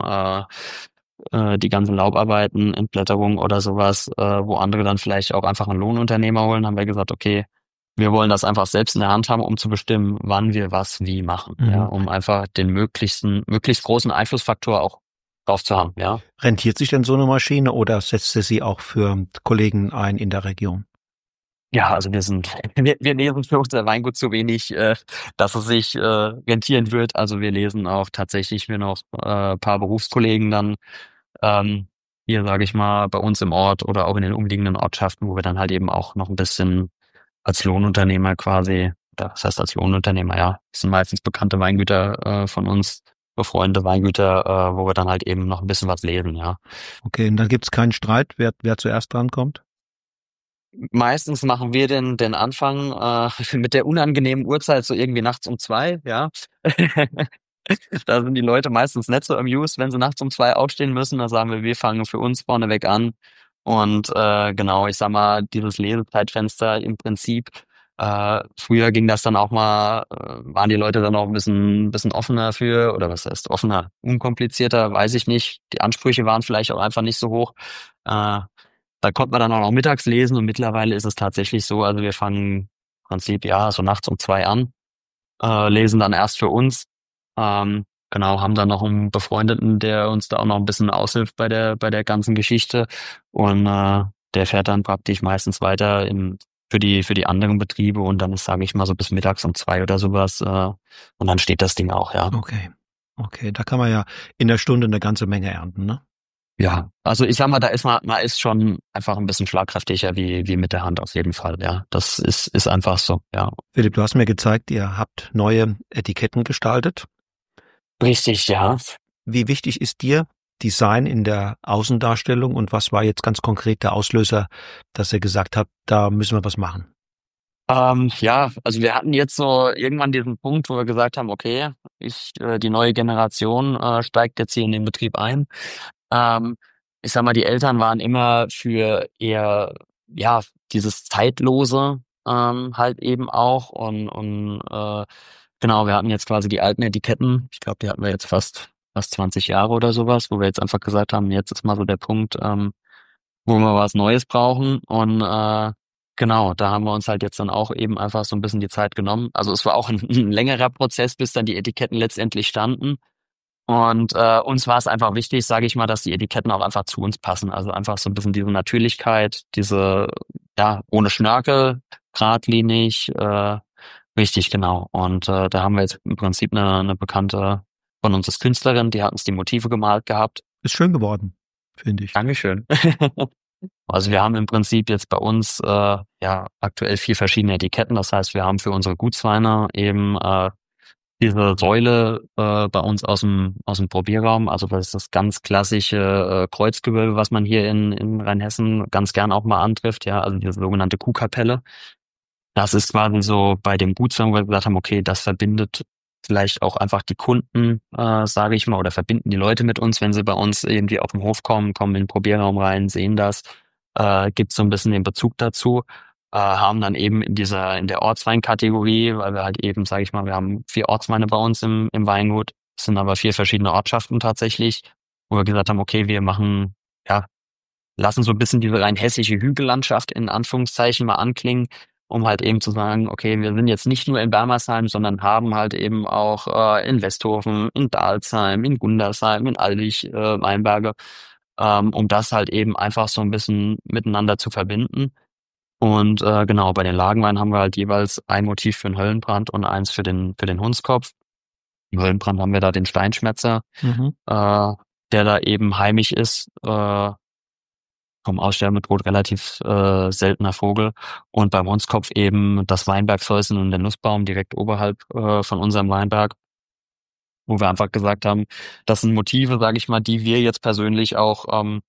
B: die ganzen Laubarbeiten, Entblätterung oder sowas, wo andere dann vielleicht auch einfach einen Lohnunternehmer holen, haben wir gesagt, okay, wir wollen das einfach selbst in der Hand haben, um zu bestimmen, wann wir was wie machen, ja,
A: mhm.
B: um einfach den möglichst großen Einflussfaktor auch drauf zu haben, ja.
A: Rentiert sich denn so eine Maschine oder setzt ihr sie auch für Kollegen ein in der Region?
B: Ja, also wir lesen für unser Weingut zu wenig, dass es sich rentieren wird. Also wir lesen auch tatsächlich wir noch paar Berufskollegen dann ähm, hier, sage ich mal, bei uns im Ort oder auch in den umliegenden Ortschaften, wo wir dann halt eben auch noch ein bisschen als Lohnunternehmer quasi, oder was heißt als Lohnunternehmer, ja, das sind meistens bekannte Weingüter von uns, befreundete Weingüter, wo wir dann halt eben noch ein bisschen was lesen, ja.
A: Okay, und dann gibt's keinen Streit, wer zuerst drankommt?
B: Meistens machen wir den Anfang mit der unangenehmen Uhrzeit so irgendwie nachts um 2, ja. Da sind die Leute meistens nicht so amused, wenn sie nachts um 2 aufstehen müssen. Da sagen wir fangen für uns vorneweg an. Und genau, ich sag mal, dieses Lesezeitfenster im Prinzip, früher ging das dann auch mal, waren die Leute dann auch bisschen offener für, oder was heißt offener, unkomplizierter, weiß ich nicht. Die Ansprüche waren vielleicht auch einfach nicht so hoch. Äh, Da konnte man dann auch noch mittags lesen und mittlerweile ist es tatsächlich so, also wir fangen im Prinzip ja so nachts um 2 an, lesen dann erst für uns. Genau, haben dann noch einen Befreundeten, der uns da auch noch ein bisschen aushilft bei der ganzen Geschichte und der fährt dann praktisch meistens weiter für die anderen Betriebe und dann ist, sage ich mal, so bis mittags um 2 oder sowas und dann steht das Ding auch, ja.
A: Okay. Okay, da kann man ja in der Stunde eine ganze Menge ernten, ne?
B: Ja, also ich sag mal, da ist man ist schon einfach ein bisschen schlagkräftiger wie mit der Hand auf jeden Fall, ja. Das ist einfach so, ja.
A: Philipp, du hast mir gezeigt, ihr habt neue Etiketten gestaltet.
B: Richtig, ja.
A: Wie wichtig ist dir Design in der Außendarstellung und was war jetzt ganz konkret der Auslöser, dass ihr gesagt habt, da müssen wir was machen?
B: Ja, also wir hatten jetzt so irgendwann diesen Punkt, wo wir gesagt haben, okay, die neue Generation steigt jetzt hier in den Betrieb ein. Ähm, Ich sag mal, die Eltern waren immer für eher, ja, dieses Zeitlose halt eben auch und genau, wir hatten jetzt quasi die alten Etiketten. Ich glaube, die hatten wir jetzt fast 20 Jahre oder sowas, wo wir jetzt einfach gesagt haben, jetzt ist mal so der Punkt, wo wir was Neues brauchen und genau, da haben wir uns halt jetzt dann auch eben einfach so ein bisschen die Zeit genommen. Also es war auch ein längerer Prozess, bis dann die Etiketten letztendlich standen. Und uns war es einfach wichtig, sage ich mal, dass die Etiketten auch einfach zu uns passen. Also einfach so ein bisschen diese Natürlichkeit, diese, ja, ohne Schnörkel, geradlinig, richtig, genau. Und da haben wir jetzt im Prinzip eine Bekannte von uns als Künstlerin, die hat uns die Motive gemalt gehabt.
A: Ist schön geworden, finde ich.
B: Dankeschön. Also wir haben im Prinzip jetzt bei uns ja aktuell 4 verschiedene Etiketten. Das heißt, wir haben für unsere Gutsweine eben diese Säule bei uns aus dem Probierraum. Also das ist das ganz klassische Kreuzgewölbe, was man hier in Rheinhessen ganz gern auch mal antrifft. Ja, also diese sogenannte Kuhkapelle. Das ist quasi so bei dem Gutswein, wo wir gesagt haben, okay, das verbindet vielleicht auch einfach die Kunden, sage ich mal, oder verbinden die Leute mit uns, wenn sie bei uns irgendwie auf den Hof kommen, kommen in den Probierraum rein, sehen das, gibt so ein bisschen den Bezug dazu, haben dann eben in der Ortsweinkategorie, weil wir halt eben, sage ich mal, wir haben 4 Ortsweine bei uns im Weingut, es sind aber 4 verschiedene Ortschaften tatsächlich, wo wir gesagt haben, okay, wir machen, ja, lassen so ein bisschen diese rein hessische Hügellandschaft in Anführungszeichen mal anklingen, um halt eben zu sagen, okay, wir sind jetzt nicht nur in Bermersheim, sondern haben halt eben auch in Westhofen, in Dalsheim, in Gundersheim, in Aldich, Weinberge, um das halt eben einfach so ein bisschen miteinander zu verbinden. Und genau, bei den Lagenweinen haben wir halt jeweils ein Motiv für den Höllenbrand und eins für den Hundskopf. Im Höllenbrand haben wir da den Steinschmätzer,
A: Mhm.
B: der da eben heimisch ist. Vom Aussterben bedroht, relativ seltener Vogel. Und beim Hundskopf eben das Weinbergshäuschen und den Nussbaum direkt oberhalb von unserem Weinberg, wo wir einfach gesagt haben, das sind Motive, sage ich mal, die wir jetzt persönlich auch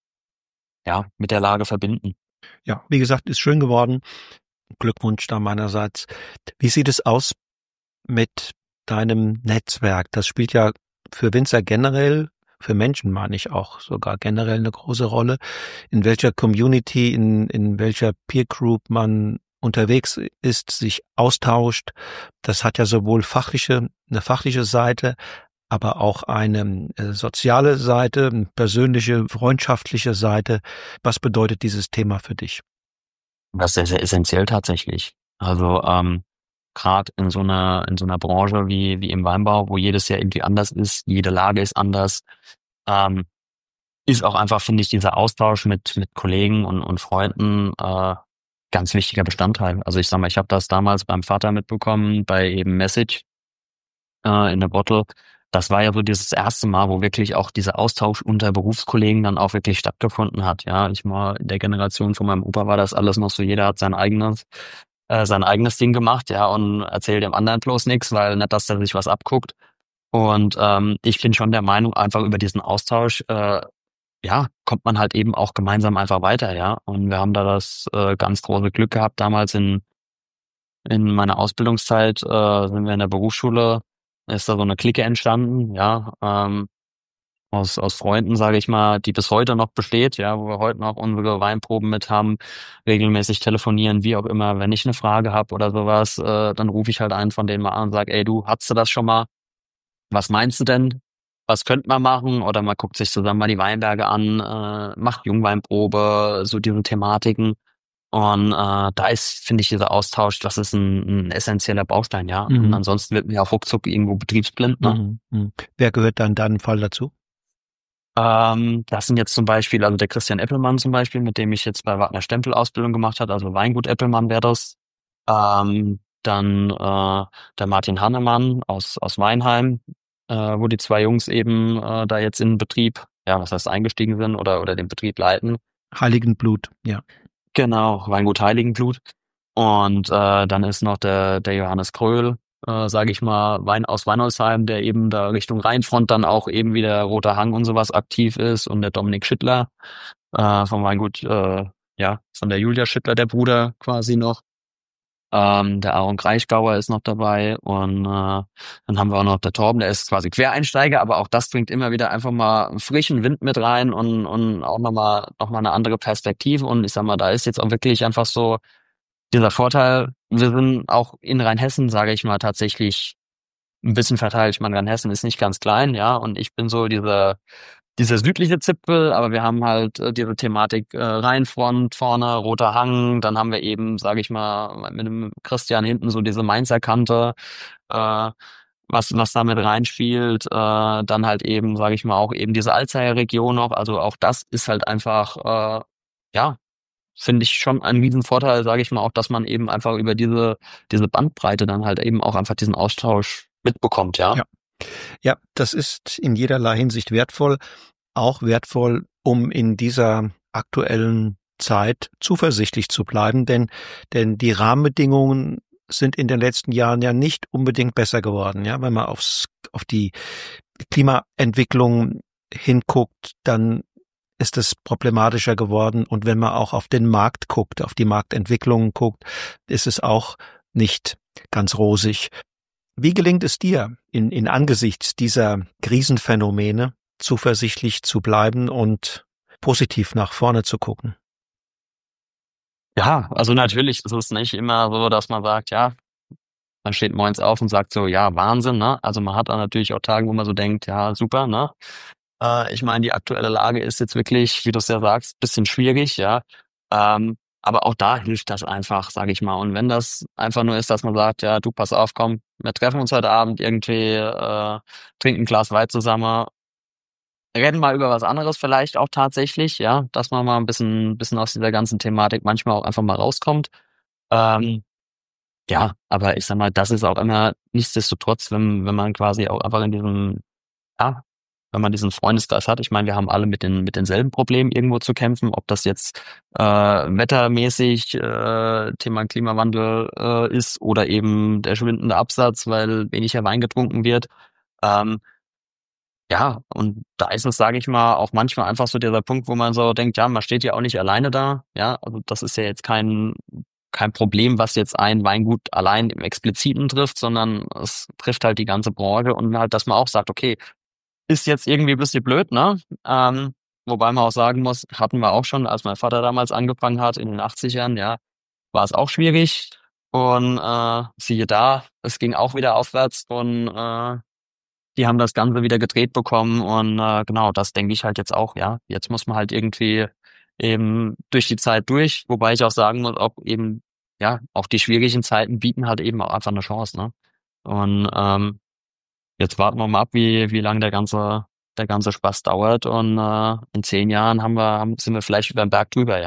B: ja mit der Lage verbinden.
A: Ja, wie gesagt, ist schön geworden. Glückwunsch da meinerseits. Wie sieht es aus mit deinem Netzwerk? Das spielt ja für Winzer generell, für Menschen meine ich auch sogar generell eine große Rolle. In welcher Community, in welcher Peer Group man unterwegs ist, sich austauscht. Das hat ja sowohl eine fachliche Seite, aber auch eine soziale Seite, eine persönliche, freundschaftliche Seite. Was bedeutet dieses Thema für dich?
B: Das ist sehr, sehr essentiell tatsächlich. Also gerade in so einer Branche wie im Weinbau, wo jedes Jahr irgendwie anders ist, jede Lage ist anders, ähm, ist auch einfach, finde ich, dieser Austausch mit Kollegen und Freunden ganz wichtiger Bestandteil. Also ich sag mal, ich habe das damals beim Vater mitbekommen, bei eben Message in der Bottle. Das war ja so dieses erste Mal, wo wirklich auch dieser Austausch unter Berufskollegen dann auch wirklich stattgefunden hat. Ja, ich mal in der Generation von meinem Opa war das alles noch so, jeder hat sein eigenes Ding gemacht, ja, und erzählt dem anderen bloß nichts, weil nicht, dass der sich was abguckt. Und ich bin schon der Meinung, einfach über diesen Austausch, ja, kommt man halt eben auch gemeinsam einfach weiter, ja. Und wir haben da das ganz große Glück gehabt, damals in meiner Ausbildungszeit sind wir in der Berufsschule, ist da so eine Clique entstanden, ja, aus Freunden, sage ich mal, die bis heute noch besteht, ja, wo wir heute noch unsere Weinproben mit haben, regelmäßig telefonieren, wie auch immer. Wenn ich eine Frage habe oder sowas, dann rufe ich halt einen von denen mal an und sage, ey, du, hattest du das schon mal? Was meinst du denn? Was könnte man machen? Oder man guckt sich zusammen mal die Weinberge an, macht Jungweinprobe, so diese Thematiken. Und da ist, finde ich, dieser Austausch, das ist ein essentieller Baustein, ja. Und
A: Mhm.
B: ansonsten wird man ja auch ruckzuck irgendwo betriebsblind, ne?
A: Mhm. Mhm. Wer gehört dann in deinem Fall dazu?
B: Das sind jetzt zum Beispiel, also der Christian Eppelmann zum Beispiel, mit dem ich jetzt bei Wagner Stempel Ausbildung gemacht hat, also Weingut Eppelmann wäre das. Dann der Martin Hannemann aus Weinheim, wo die zwei Jungs eben da jetzt in den Betrieb, ja, was heißt eingestiegen sind oder den Betrieb leiten.
A: Heiligenblut, ja.
B: Genau, Weingut Heiligenblut. Und dann ist noch der Johannes Kröhl, sage ich mal, aus Weinolsheim, der eben da Richtung Rheinfront dann auch eben wieder Roter Hang und sowas aktiv ist. Und der Dominik Schittler vom Weingut, ja, von der Julia Schittler, der Bruder quasi noch. Der Aaron Kraichgauer ist noch dabei und dann haben wir auch noch der Torben, der ist quasi Quereinsteiger, aber auch das bringt immer wieder einfach mal frischen Wind mit rein und auch noch mal eine andere Perspektive. Und ich sag mal, da ist jetzt auch wirklich einfach so dieser Vorteil, wir sind auch in Rheinhessen, sage ich mal, tatsächlich ein bisschen verteilt. Ich meine, Rheinhessen ist nicht ganz klein, ja, und ich bin so dieser südliche Zipfel, aber wir haben halt diese Thematik Rheinfront vorne, Roter Hang, dann haben wir eben, sage ich mal, mit dem Christian hinten so diese Mainzer Kante, äh, was da mit reinspielt, dann halt eben, sage ich mal, auch eben diese Alzeier Region noch, also auch das ist halt einfach, ja, finde ich schon einen riesen Vorteil, sage ich mal, auch, dass man eben einfach über diese Bandbreite dann halt eben auch einfach diesen Austausch mitbekommt, ja.
A: Ja. Ja, das ist in jederlei Hinsicht wertvoll, auch wertvoll, um in dieser aktuellen Zeit zuversichtlich zu bleiben, denn die Rahmenbedingungen sind in den letzten Jahren ja nicht unbedingt besser geworden. Ja, wenn man auf die Klimaentwicklung hinguckt, dann ist es problematischer geworden. Und wenn man auch auf den Markt guckt, auf die Marktentwicklungen guckt, ist es auch nicht ganz rosig. Wie gelingt es dir, in angesichts dieser Krisenphänomene zuversichtlich zu bleiben und positiv nach vorne zu gucken?
B: Ja, also natürlich ist es nicht immer so, dass man sagt, ja, man steht morgens auf und sagt so, ja, Wahnsinn, ne? Also man hat dann natürlich auch Tage, wo man so denkt, ja, super, ne? Ich meine, die aktuelle Lage ist jetzt wirklich, wie du es ja sagst, bisschen schwierig, ja. Aber auch da hilft das einfach, sage ich mal. Und wenn das einfach nur ist, dass man sagt, ja, du pass auf, komm, wir treffen uns heute Abend irgendwie, trinken ein Glas Wein zusammen, reden mal über was anderes vielleicht auch tatsächlich, ja, dass man mal ein bisschen aus dieser ganzen Thematik manchmal auch einfach mal rauskommt. Ähm, ja, aber ich sag mal, das ist auch immer nichtsdestotrotz, wenn man quasi auch einfach in diesem, ja, wenn man diesen Freundeskreis hat. Ich meine, wir haben alle mit denselben Problemen irgendwo zu kämpfen, ob das jetzt wettermäßig Thema Klimawandel ist oder eben der schwindende Absatz, weil weniger Wein getrunken wird. Ähm, ja, und da ist es, sage ich mal, auch manchmal einfach so dieser Punkt, wo man so denkt, ja, man steht ja auch nicht alleine da. Ja, also das ist ja jetzt kein Problem, was jetzt ein Weingut allein im Expliziten trifft, sondern es trifft halt die ganze Branche und halt, dass man auch sagt, okay, ist jetzt irgendwie ein bisschen blöd, ne? Wobei man auch sagen muss, hatten wir auch schon, als mein Vater damals angefangen hat in den 80ern, ja, war es auch schwierig. Und siehe da, es ging auch wieder aufwärts und die haben das Ganze wieder gedreht bekommen und genau, das denke ich halt jetzt auch, ja. Jetzt muss man halt irgendwie eben durch die Zeit durch, wobei ich auch sagen muss, auch eben, ja, auch die schwierigen Zeiten bieten halt eben auch einfach eine Chance, ne? Und jetzt warten wir mal ab, wie lange der ganze Spaß dauert und in 10 Jahren sind wir vielleicht über den Berg drüber, ja.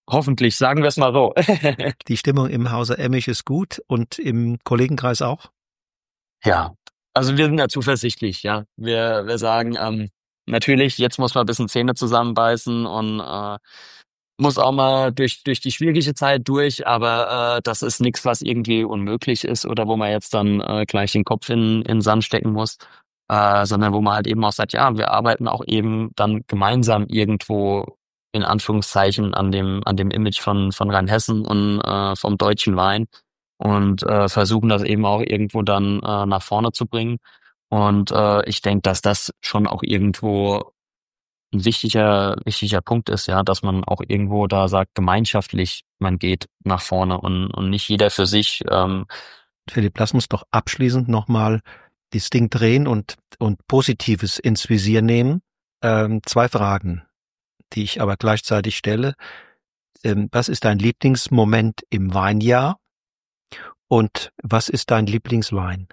B: Hoffentlich, sagen wir es mal so.
A: Die Stimmung im Hause Emich ist gut und im Kollegenkreis auch?
B: Ja, also wir sind ja zuversichtlich, ja. Wir sagen, natürlich, jetzt muss man ein bisschen Zähne zusammenbeißen und muss auch mal durch die schwierige Zeit durch, aber das ist nichts, was irgendwie unmöglich ist oder wo man jetzt dann gleich den Kopf in den Sand stecken muss, sondern wo man halt eben auch sagt, ja, wir arbeiten auch eben dann gemeinsam irgendwo in Anführungszeichen an dem Image von Rheinhessen und vom deutschen Wein und versuchen das eben auch irgendwo dann nach vorne zu bringen. Und ich denke, dass das schon auch irgendwo ein wichtiger Punkt ist, ja, dass man auch irgendwo da sagt, gemeinschaftlich, man geht nach vorne und nicht jeder für sich.
A: Philipp, lass uns doch abschließend nochmal das Ding drehen und Positives ins Visier nehmen. 2 Fragen, die ich aber gleichzeitig stelle. Was ist dein Lieblingsmoment im Weinjahr und was ist dein Lieblingswein?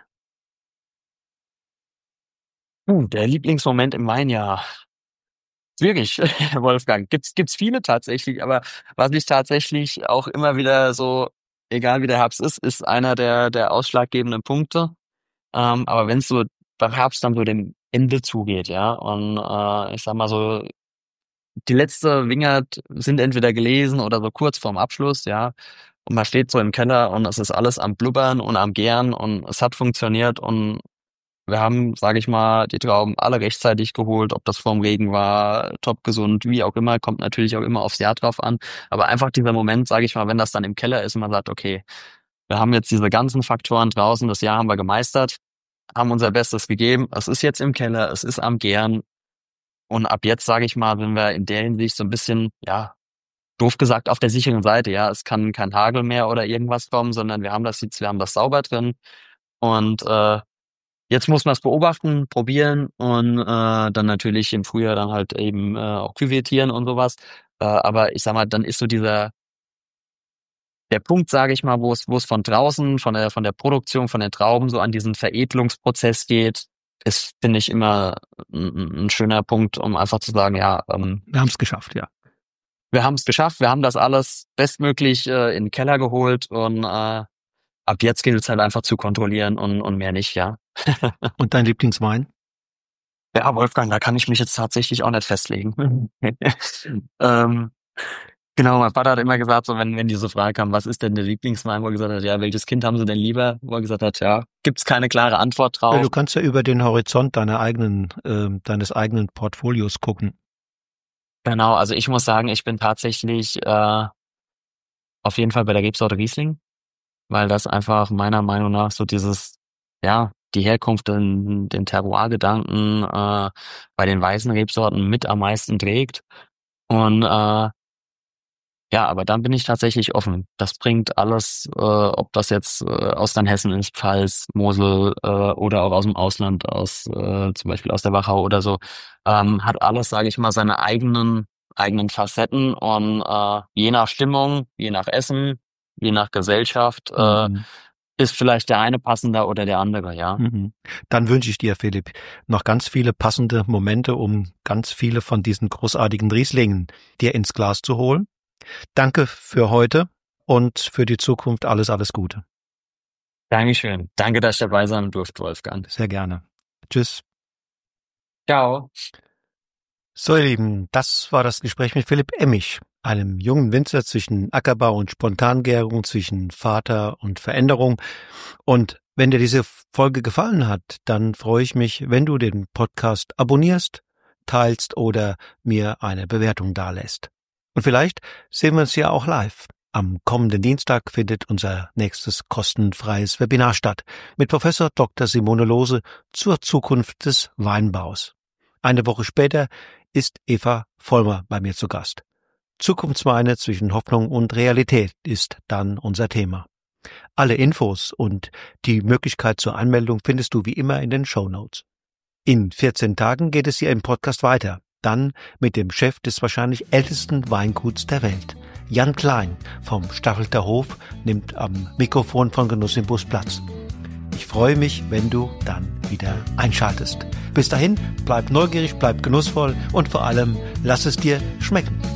B: Der Lieblingsmoment im Weinjahr. Schwierig, Wolfgang. Gibt's viele tatsächlich, aber was ich tatsächlich auch immer wieder so, egal wie der Herbst ist einer der ausschlaggebenden Punkte. Aber wenn es so beim Herbst dann so dem Ende zugeht, ja, und ich sag mal so, die letzte Wingert sind entweder gelesen oder so kurz vorm Abschluss, ja, und man steht so im Keller und es ist alles am Blubbern und am Gären und es hat funktioniert und wir haben, sage ich mal, die Trauben alle rechtzeitig geholt, ob das vorm Regen war, top gesund, wie auch immer, kommt natürlich auch immer aufs Jahr drauf an. Aber einfach dieser Moment, sage ich mal, wenn das dann im Keller ist und man sagt, okay, wir haben jetzt diese ganzen Faktoren draußen, das Jahr haben wir gemeistert, haben unser Bestes gegeben, es ist jetzt im Keller, es ist am Gären und ab jetzt, sage ich mal, sind wir in der Hinsicht so ein bisschen, ja, doof gesagt, auf der sicheren Seite, ja, es kann kein Hagel mehr oder irgendwas kommen, sondern wir haben das jetzt, wir haben das sauber drin und jetzt muss man es beobachten, probieren und dann natürlich im Frühjahr dann halt eben auch küvettieren und sowas. Aber ich sag mal, dann ist so der Punkt, sage ich mal, wo es von draußen, von der Produktion, von den Trauben so an diesen Veredelungsprozess geht, ist, finde ich, immer ein schöner Punkt, um einfach zu sagen, ja,
A: Wir haben es geschafft, ja.
B: wir haben es geschafft, wir haben das alles bestmöglich in den Keller geholt und ab jetzt gilt es halt einfach zu kontrollieren und mehr nicht, ja.
A: Und dein Lieblingswein?
B: Ja, Wolfgang, da kann ich mich jetzt tatsächlich auch nicht festlegen. ähm, genau, mein Vater hat immer gesagt, so wenn diese Frage kam, was ist denn der Lieblingswein, wo er gesagt hat, ja, welches Kind haben Sie denn lieber? Wo er gesagt hat, ja, gibt's keine klare Antwort
A: Ja,
B: drauf.
A: du kannst ja über den Horizont deines eigenen Portfolios gucken.
B: Genau, also ich muss sagen, ich bin tatsächlich auf jeden Fall bei der Rebsorte Riesling, weil das einfach meiner Meinung nach so dieses, ja, die Herkunft, den Terroir-Gedanken bei den weißen Rebsorten mit am meisten trägt. Und ja, aber dann bin ich tatsächlich offen. Das bringt alles, ob das jetzt aus Rheinhessen ist, Pfalz, Mosel oder auch aus dem Ausland, aus zum Beispiel aus der Wachau oder so, hat alles, sage ich mal, seine eigenen Facetten und je nach Stimmung, je nach Essen, je nach Gesellschaft ist vielleicht der eine passender oder der andere, ja.
A: Dann wünsche ich dir, Philipp, noch ganz viele passende Momente, um ganz viele von diesen großartigen Rieslingen dir ins Glas zu holen. Danke für heute und für die Zukunft alles Gute.
B: Dankeschön. Danke, dass ich dabei sein durfte, Wolfgang.
A: Sehr gerne. Tschüss.
B: Ciao.
A: So, ihr Lieben, das war das Gespräch mit Philipp Emich, einem jungen Winzer zwischen Ackerbau und Spontangärung, zwischen Vater und Veränderung. Und wenn dir diese Folge gefallen hat, dann freue ich mich, wenn du den Podcast abonnierst, teilst oder mir eine Bewertung dalässt. Und vielleicht sehen wir uns ja auch live. Am kommenden Dienstag findet unser nächstes kostenfreies Webinar statt mit Professor Dr. Simone Lohse zur Zukunft des Weinbaus. Eine Woche später ist Eva Vollmer bei mir zu Gast. Zukunftsweine zwischen Hoffnung und Realität ist dann unser Thema. Alle Infos und die Möglichkeit zur Anmeldung findest du wie immer in den Shownotes. In 14 Tagen geht es hier im Podcast weiter. Dann mit dem Chef des wahrscheinlich ältesten Weinguts der Welt. Jan Klein vom Stachelter Hof nimmt am Mikrofon von Genussimbus Platz. Ich freue mich, wenn du dann wieder einschaltest. Bis dahin, bleib neugierig, bleib genussvoll und vor allem lass es dir schmecken.